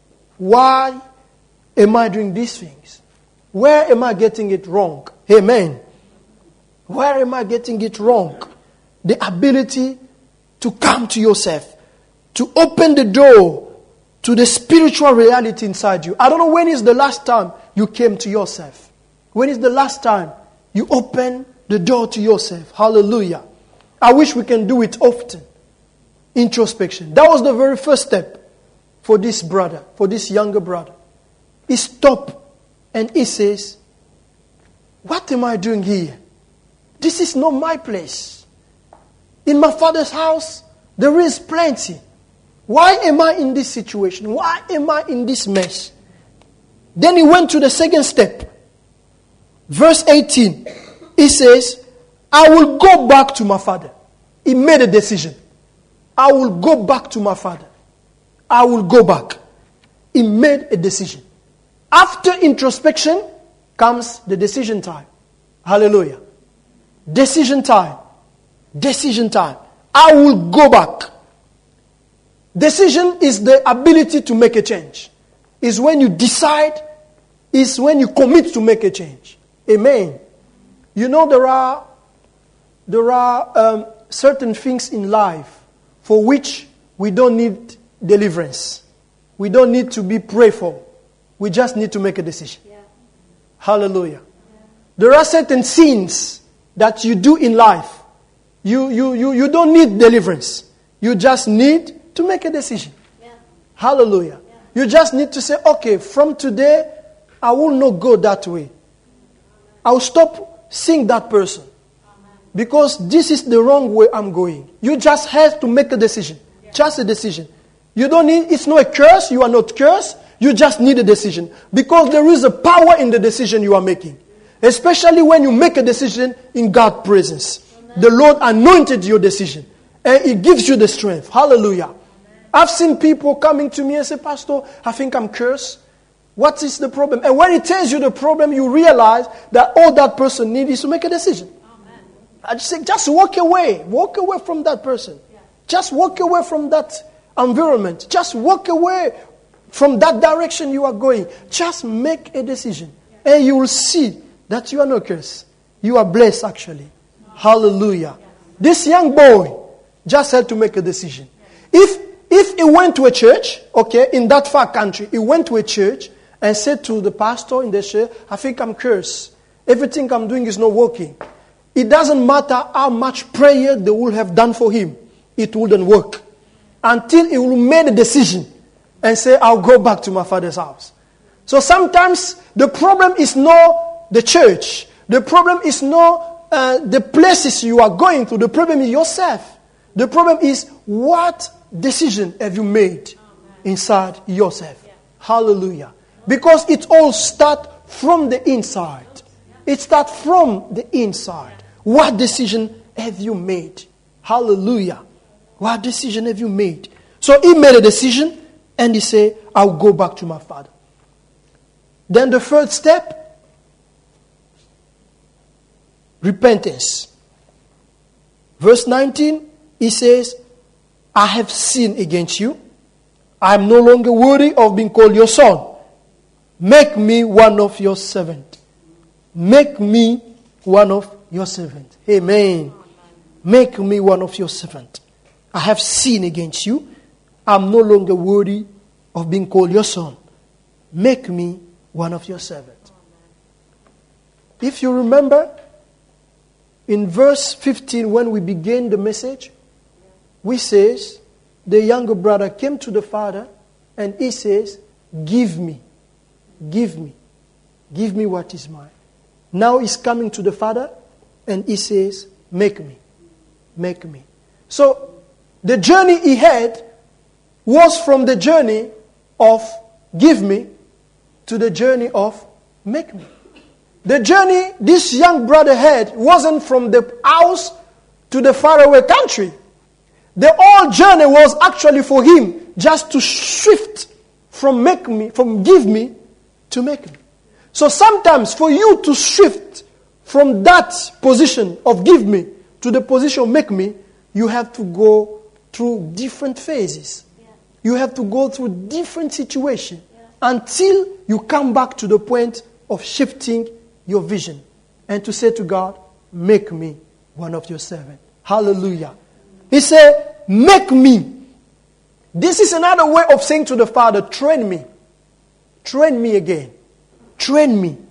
Why am I doing these things? Where am I getting it wrong? Amen. Where am I getting it wrong? The ability to come to yourself, to open the door to the spiritual reality inside you. I don't know when is the last time you came to yourself. When is the last time you opened the door to yourself? Hallelujah. I wish we can do it often. Introspection. That was the very first step for this brother, for this younger brother. He stopped and he says, what am I doing here? This is not my place. In my Father's house, there is plenty. Why am I in this situation? Why am I in this mess? Then he went to the second step. Verse eighteen. He says, I will go back to my father. He made a decision. I will go back to my father. I will go back. He made a decision. After introspection comes the decision time. Hallelujah. Decision time. Decision time. I will go back. Decision is the ability to make a change. Is when you decide, is when you commit to make a change. Amen. You know there are there are um, certain things in life for which we don't need deliverance. We don't need to be prayed for. We just need to make a decision. Yeah. Hallelujah. Yeah. There are certain sins that you do in life. You, you, you, you don't need deliverance. You just need to make a decision. Yeah. Hallelujah. Yeah. You just need to say, okay, from today, I will not go that way. I will stop seeing that person. Amen. Because this is the wrong way I'm going. You just have to make a decision. Yeah. Just a decision. You don't need, it's not a curse. You are not cursed. You just need a decision. Because there is a power in the decision you are making. Especially when you make a decision in God's presence. Amen. The Lord anointed your decision. And it gives you the strength. Hallelujah. Amen. I've seen people coming to me and say, Pastor, I think I'm cursed. What is the problem? And when he tells you the problem, you realize that all that person needs is to make a decision. Amen. I just say, just walk away. Walk away from that person. Yeah. Just walk away from that environment. Just walk away from that direction you are going. Just make a decision. Yeah. And you will see that you are not cursed. You are blessed actually. No. Hallelujah. Yes. This young boy just had to make a decision. Yes. If if he went to a church, okay, in that far country, he went to a church and said to the pastor in the church, I think I'm cursed. Everything I'm doing is not working. It doesn't matter how much prayer they will have done for him. It wouldn't work. Until he will make a decision and say, I'll go back to my father's house. So sometimes the problem is not the church. The problem is not uh, the places you are going to. The problem is yourself. The problem is what decision have you made inside yourself. Yeah. Hallelujah. Because it all starts from the inside. It starts from the inside. What decision have you made? Hallelujah. What decision have you made? So he made a decision and he said, I'll go back to my father. Then the third step, repentance. Verse nineteen, he says, I have sinned against you. I am no longer worthy of being called your son. Make me one of your servants. Make me one of your servants. Amen. Make me one of your servants. I have sinned against you. I am no longer worthy of being called your son. Make me one of your servants. If you remember, in verse fifteen, when we began the message, we says, the younger brother came to the father and he says, give me. Give me. Give me what is mine. Now he's coming to the father and he says, make me. Make me. So the journey he had was from the journey of give me to the journey of make me. The journey this young brother had wasn't from the house to the faraway country. The whole journey was actually for him just to shift from make me, from give me to make me. So sometimes for you to shift from that position of give me to the position of make me, you have to go through different phases. Yeah. You have to go through different situations yeah. until you come back to the point of shifting your vision and to say to God, make me one of your servants. Hallelujah. He said, make me. This is another way of saying to the Father, train me. Train me again. Train me.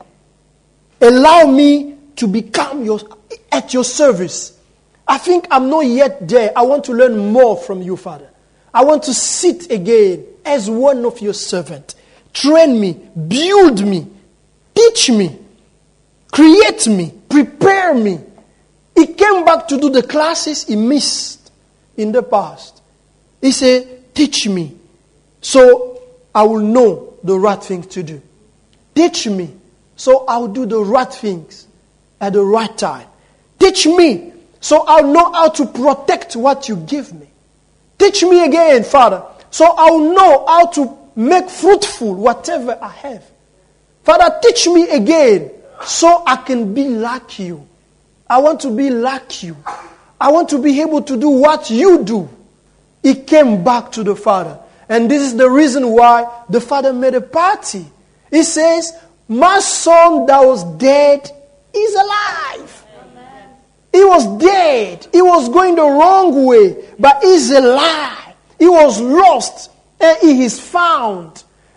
Allow me to become your, at your service. I think I'm not yet there. I want to learn more from you, Father. I want to sit again as one of your servants. Train me. Build me. Teach me. Create me. Prepare me. He came back to do the classes he missed in the past. He said, teach me so I will know the right thing to do. Teach me so I'll do the right things at the right time. Teach me so I'll know how to protect what you give me. Teach me again, Father, so I'll know how to make fruitful whatever I have. Father, teach me again so I can be like you. I want to be like you. I want to be able to do what you do. He came back to the Father. And this is the reason why the Father made a party. He says, my son that was dead is alive. Amen. He was dead. He was going the wrong way. But he's alive. He was lost. And he is found.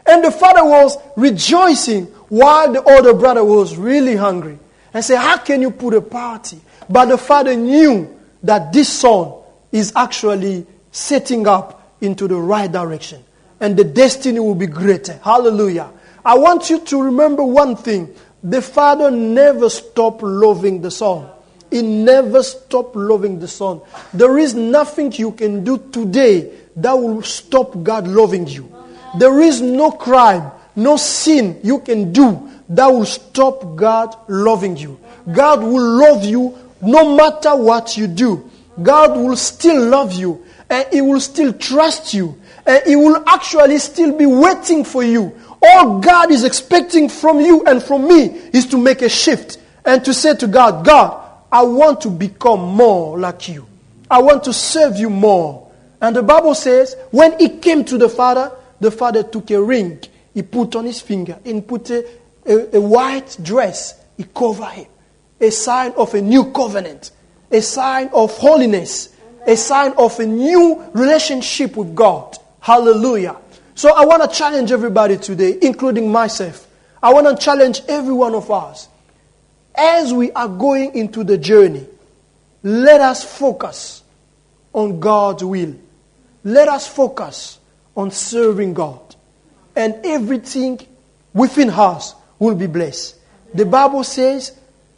And the father was rejoicing while the older brother was really hungry. And said, how can you put a party? But the father knew that this son is actually setting up into the right direction. And the destiny will be greater. Hallelujah. I want you to remember one thing. The father never stopped loving the son. He never stopped loving the son. There is nothing you can do today that will stop God loving you. There is no crime, no sin you can do that will stop God loving you. God will love you no matter what you do. God will still love you, and He will still trust you, and He will actually still be waiting for you. All God is expecting from you and from me is to make a shift and to say to God, God, I want to become more like you. I want to serve you more. And the Bible says, when he came to the father, the father took a ring. He put on his finger and put a, a, a white dress. He covered him. A sign of a new covenant. A sign of holiness. A sign of a new relationship with God. Hallelujah. So I want to challenge everybody today, including myself. I want to challenge every one of us. As we are going into the journey, let us focus on God's will. Let us focus on serving God. And everything within us will be blessed. The Bible says,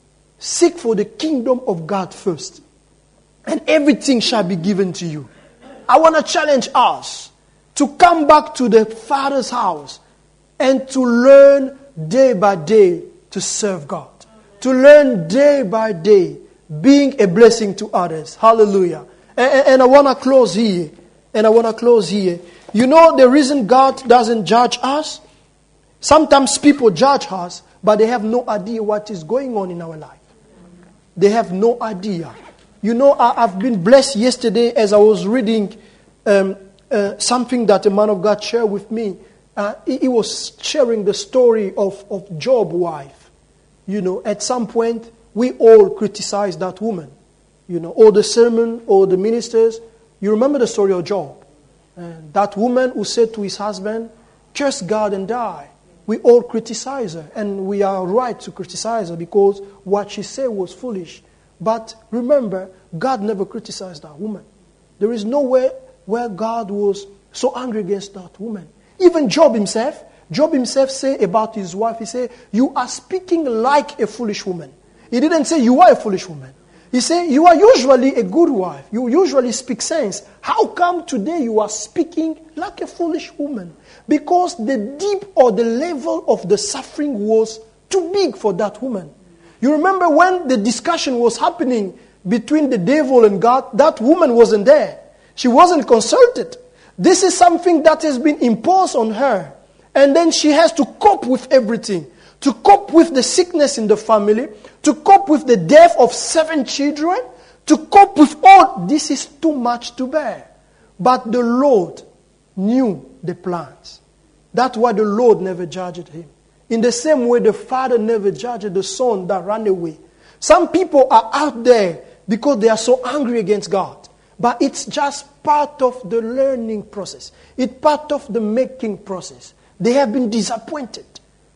seek for the kingdom of God first, and everything shall be given to you. I want to challenge us to come back to the Father's house and to learn day by day to serve God. To learn day by day being a blessing to others. Hallelujah. And, and I want to close here. And I want to close here. You know the reason God doesn't judge us? Sometimes people judge us, but they have no idea what is going on in our life. They have no idea. You know, I, I've been blessed yesterday as I was reading um, uh, something that a man of God shared with me. Uh, he, he was sharing the story of, of Job's wife. You know, at some point, we all criticize that woman. You know, or the sermon, or the ministers. You remember the story of Job. And that woman who said to his husband, curse God and die. We all criticize her. And we are right to criticize her because what she said was foolish. But remember, God never criticized that woman. There is nowhere where God was so angry against that woman. Even Job himself, Job himself said about his wife, he said, you are speaking like a foolish woman. He didn't say you are a foolish woman. He said, you are usually a good wife. You usually speak sense. How come today you are speaking like a foolish woman? Because the deep or the level of the suffering was too big for that woman. You remember when the discussion was happening between the devil and God, that woman wasn't there. She wasn't consulted. This is something that has been imposed on her. And then she has to cope with everything. To cope with the sickness in the family. To cope with the death of seven children. To cope with all. This is too much to bear. But the Lord knew the plans. That's why the Lord never judged him. In the same way the father never judged the son that ran away. Some people are out there because they are so angry against God. But it's just part of the learning process. It's part of the making process. They have been disappointed.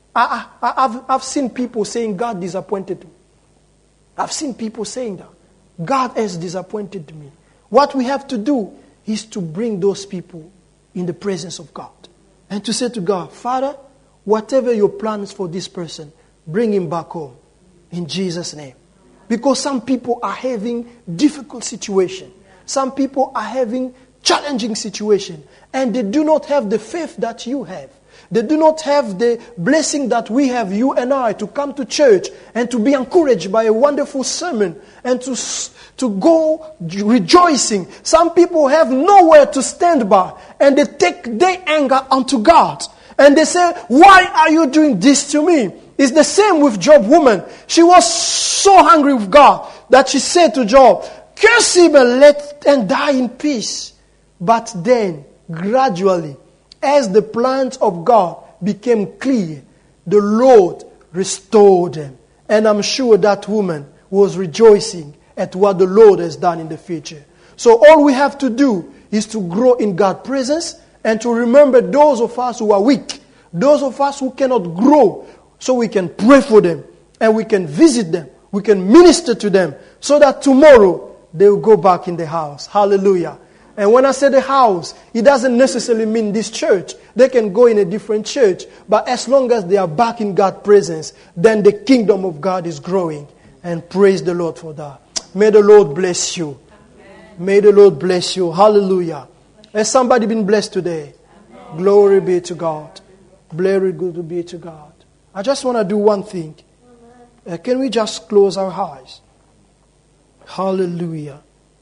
I, I, I've, I've seen people saying, God disappointed me. I've seen people saying that. God has disappointed me. What we have to do is to bring those people in the presence of God. And to say to God, Father, whatever your plans for this person, bring him back home. In Jesus' name. Because some people are having difficult situations. Some people are having challenging situations. And they do not have the faith that you have. They do not have the blessing that we have, you and I, to come to church and to be encouraged by a wonderful sermon and to, to go rejoicing. Some people have nowhere to stand by and they take their anger unto God. And they say, why are you doing this to me? It's the same with Job woman. She was so angry with God that she said to Job, curse him and let and die in peace. But then, gradually, as the plans of God became clear, the Lord restored them. And I'm sure that woman was rejoicing at what the Lord has done in the future. So all we have to do is to grow in God's presence and to remember those of us who are weak, Those of us who cannot grow, so we can pray for them and we can visit them. We can minister to them so that tomorrow they will go back in the house. Hallelujah. And when I say the house, it doesn't necessarily mean this church. They can go in a different church. But as long as they are back in God's presence, then the kingdom of God is growing. And praise the Lord for that. May the Lord bless you. Amen. May the Lord bless you. Hallelujah. Has somebody been blessed today? Amen. Glory be to God. Glory be to God. I just want to do one thing. Uh, can we just close our eyes? Hallelujah.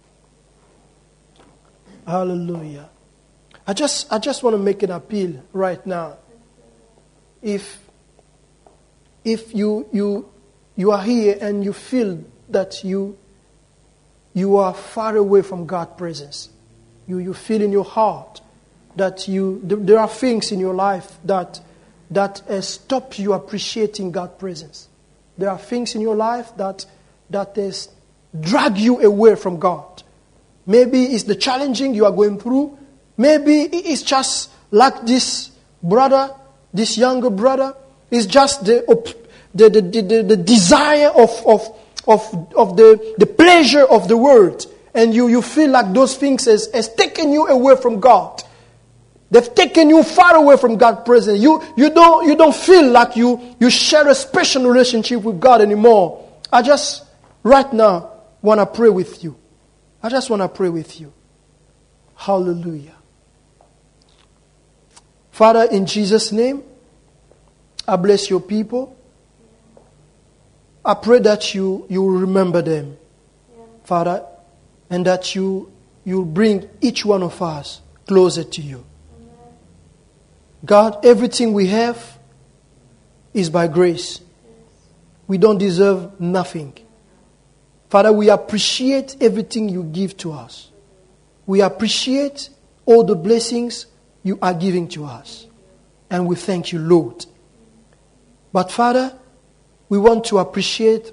Hallelujah. I just I just want to make an appeal right now. If if you you you are here and you feel that you you are far away from God's presence, you you feel in your heart that you there are things in your life that that uh, stop you appreciating God's presence. There are things in your life that that is drag you away from God. Maybe it's the challenging you are going through. Maybe it's just like this brother, this younger brother. It's just the the the, the, the desire of of of of the, the pleasure of the world, and you, you feel like those things has, has taken you away from God. They've taken you far away from God's presence. You you don't you don't feel like you you share a special relationship with God anymore. I just right now want to pray with you. I just want to pray with you. Hallelujah. Father, in Jesus' name, I bless your people. I pray that you, you will remember them, yeah. Father, and that you you bring each one of us closer to you. Amen. God, everything we have is by grace. Yes. We don't deserve nothing. Father, we appreciate everything you give to us. We appreciate all the blessings you are giving to us. And we thank you, Lord. But Father, we want to appreciate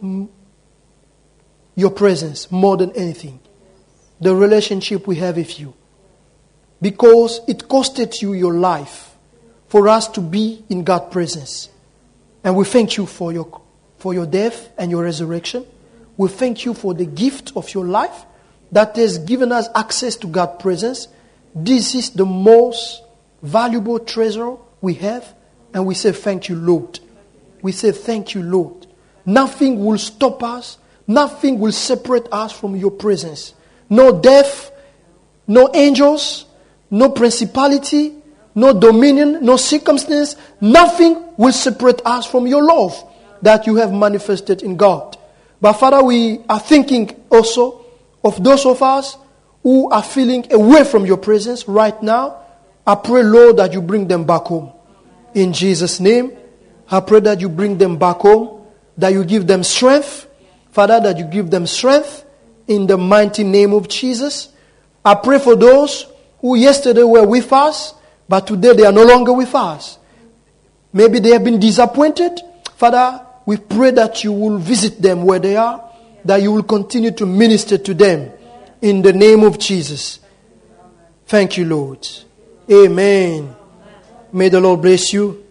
your presence more than anything. The relationship we have with you. Because it costed you your life for us to be in God's presence. And we thank you for your, for your death and your resurrection. We thank you for the gift of your life that has given us access to God's presence. This is the most valuable treasure we have. And we say thank you, Lord. We say thank you, Lord. Nothing will stop us. Nothing will separate us from your presence. No death, no angels, no principality, no dominion, no circumstance. Nothing will separate us from your love that you have manifested in God. But Father, we are thinking also of those of us who are feeling away from your presence right now. I pray, Lord, that you bring them back home. In Jesus' name, I pray that you bring them back home, that you give them strength. Father, that you give them strength in the mighty name of Jesus. I pray for those who yesterday were with us, but today they are no longer with us. Maybe they have been disappointed. Father, we pray that you will visit them where they are, that you will continue to minister to them in the name of Jesus. Thank you, Lord. Amen. May the Lord bless you.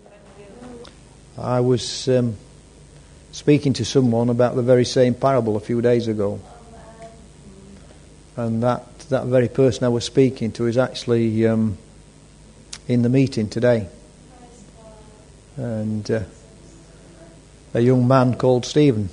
I was um, speaking to someone about the very same parable a few days ago. And that, that very person I was speaking to is actually um, in the meeting today. And uh, a young man called Stephen.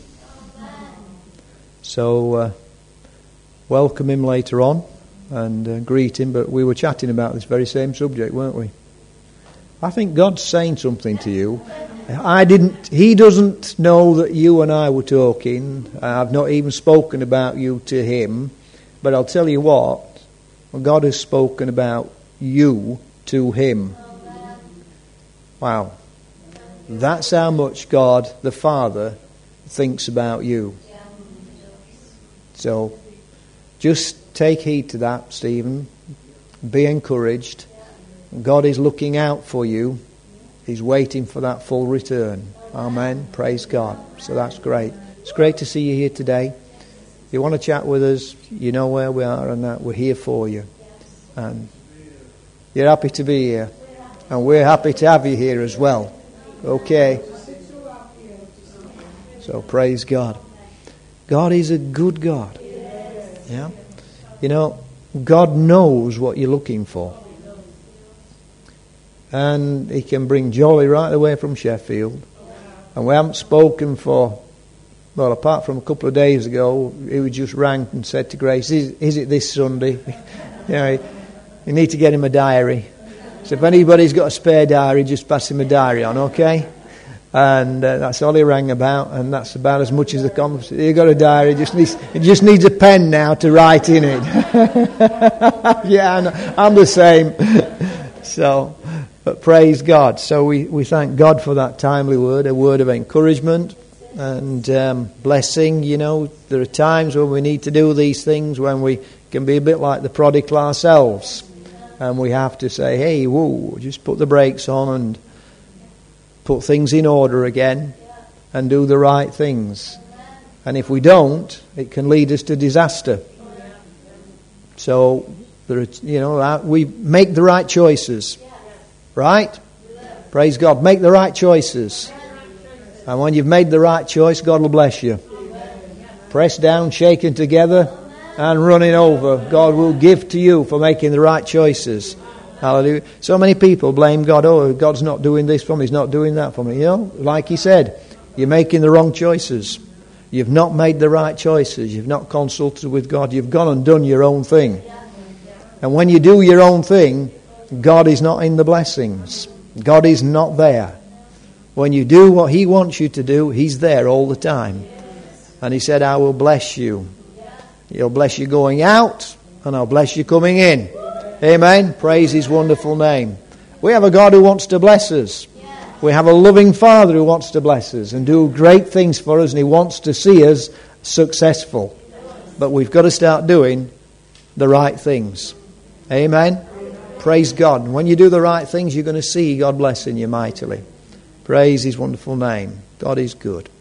So uh, welcome him later on and uh, greet him. But we were chatting about this very same subject, weren't we? I think God's saying something to you. I didn't. He doesn't know that you and I were talking. I've not even spoken about you to him. But I'll tell you what, God has spoken about you to him. Wow. That's how much God, the Father, thinks about you. So, just take heed to that, Stephen. Be encouraged. God is looking out for you. He's waiting for that full return. Amen. Praise God. So that's great. It's great to see you here today. If you want to chat with us, you know where we are and that we're here for you. And you're happy to be here. And we're happy to have you here as well. Okay. So praise God. God is a good God. Yeah. You know, God knows what you're looking for. And He can bring Jolly right away from Sheffield. And we haven't spoken for, well, apart from a couple of days ago, he just rang and said to Grace, is, is it this Sunday? You know, you need to get him a diary. So if anybody's got a spare diary, just pass him a diary on, okay? And uh, that's all he rang about, and that's about as much as the conversation. You got a diary, just needs, it just needs a pen now to write in it. Yeah, I'm, I'm the same. So, but praise God. So we, we thank God for that timely word, a word of encouragement and um, blessing. You know, there are times when we need to do these things, when we can be a bit like the prodigal ourselves. And we have to say, hey, whoa, just put the brakes on and put things in order again and do the right things. And if we don't, it can lead us to disaster. So, there are, you know, we make the right choices. Right? Praise God. Make the right choices. And when you've made the right choice, God will bless you. Pressed down, shaken together, and running over. God will give to you for making the right choices. Hallelujah. So many people blame God. Oh, God's not doing this for me. He's not doing that for me. You know, like He said, you're making the wrong choices. You've not made the right choices. You've not consulted with God. You've gone and done your own thing. And when you do your own thing, God is not in the blessings. God is not there. When you do what He wants you to do, He's there all the time. And He said, I will bless you. He'll bless you going out, and I'll bless you coming in. Amen. Praise His wonderful name. We have a God who wants to bless us. We have a loving Father who wants to bless us and do great things for us, and He wants to see us successful. But we've got to start doing the right things. Amen. Praise God. And when you do the right things, you're going to see God blessing you mightily. Praise His wonderful name. God is good.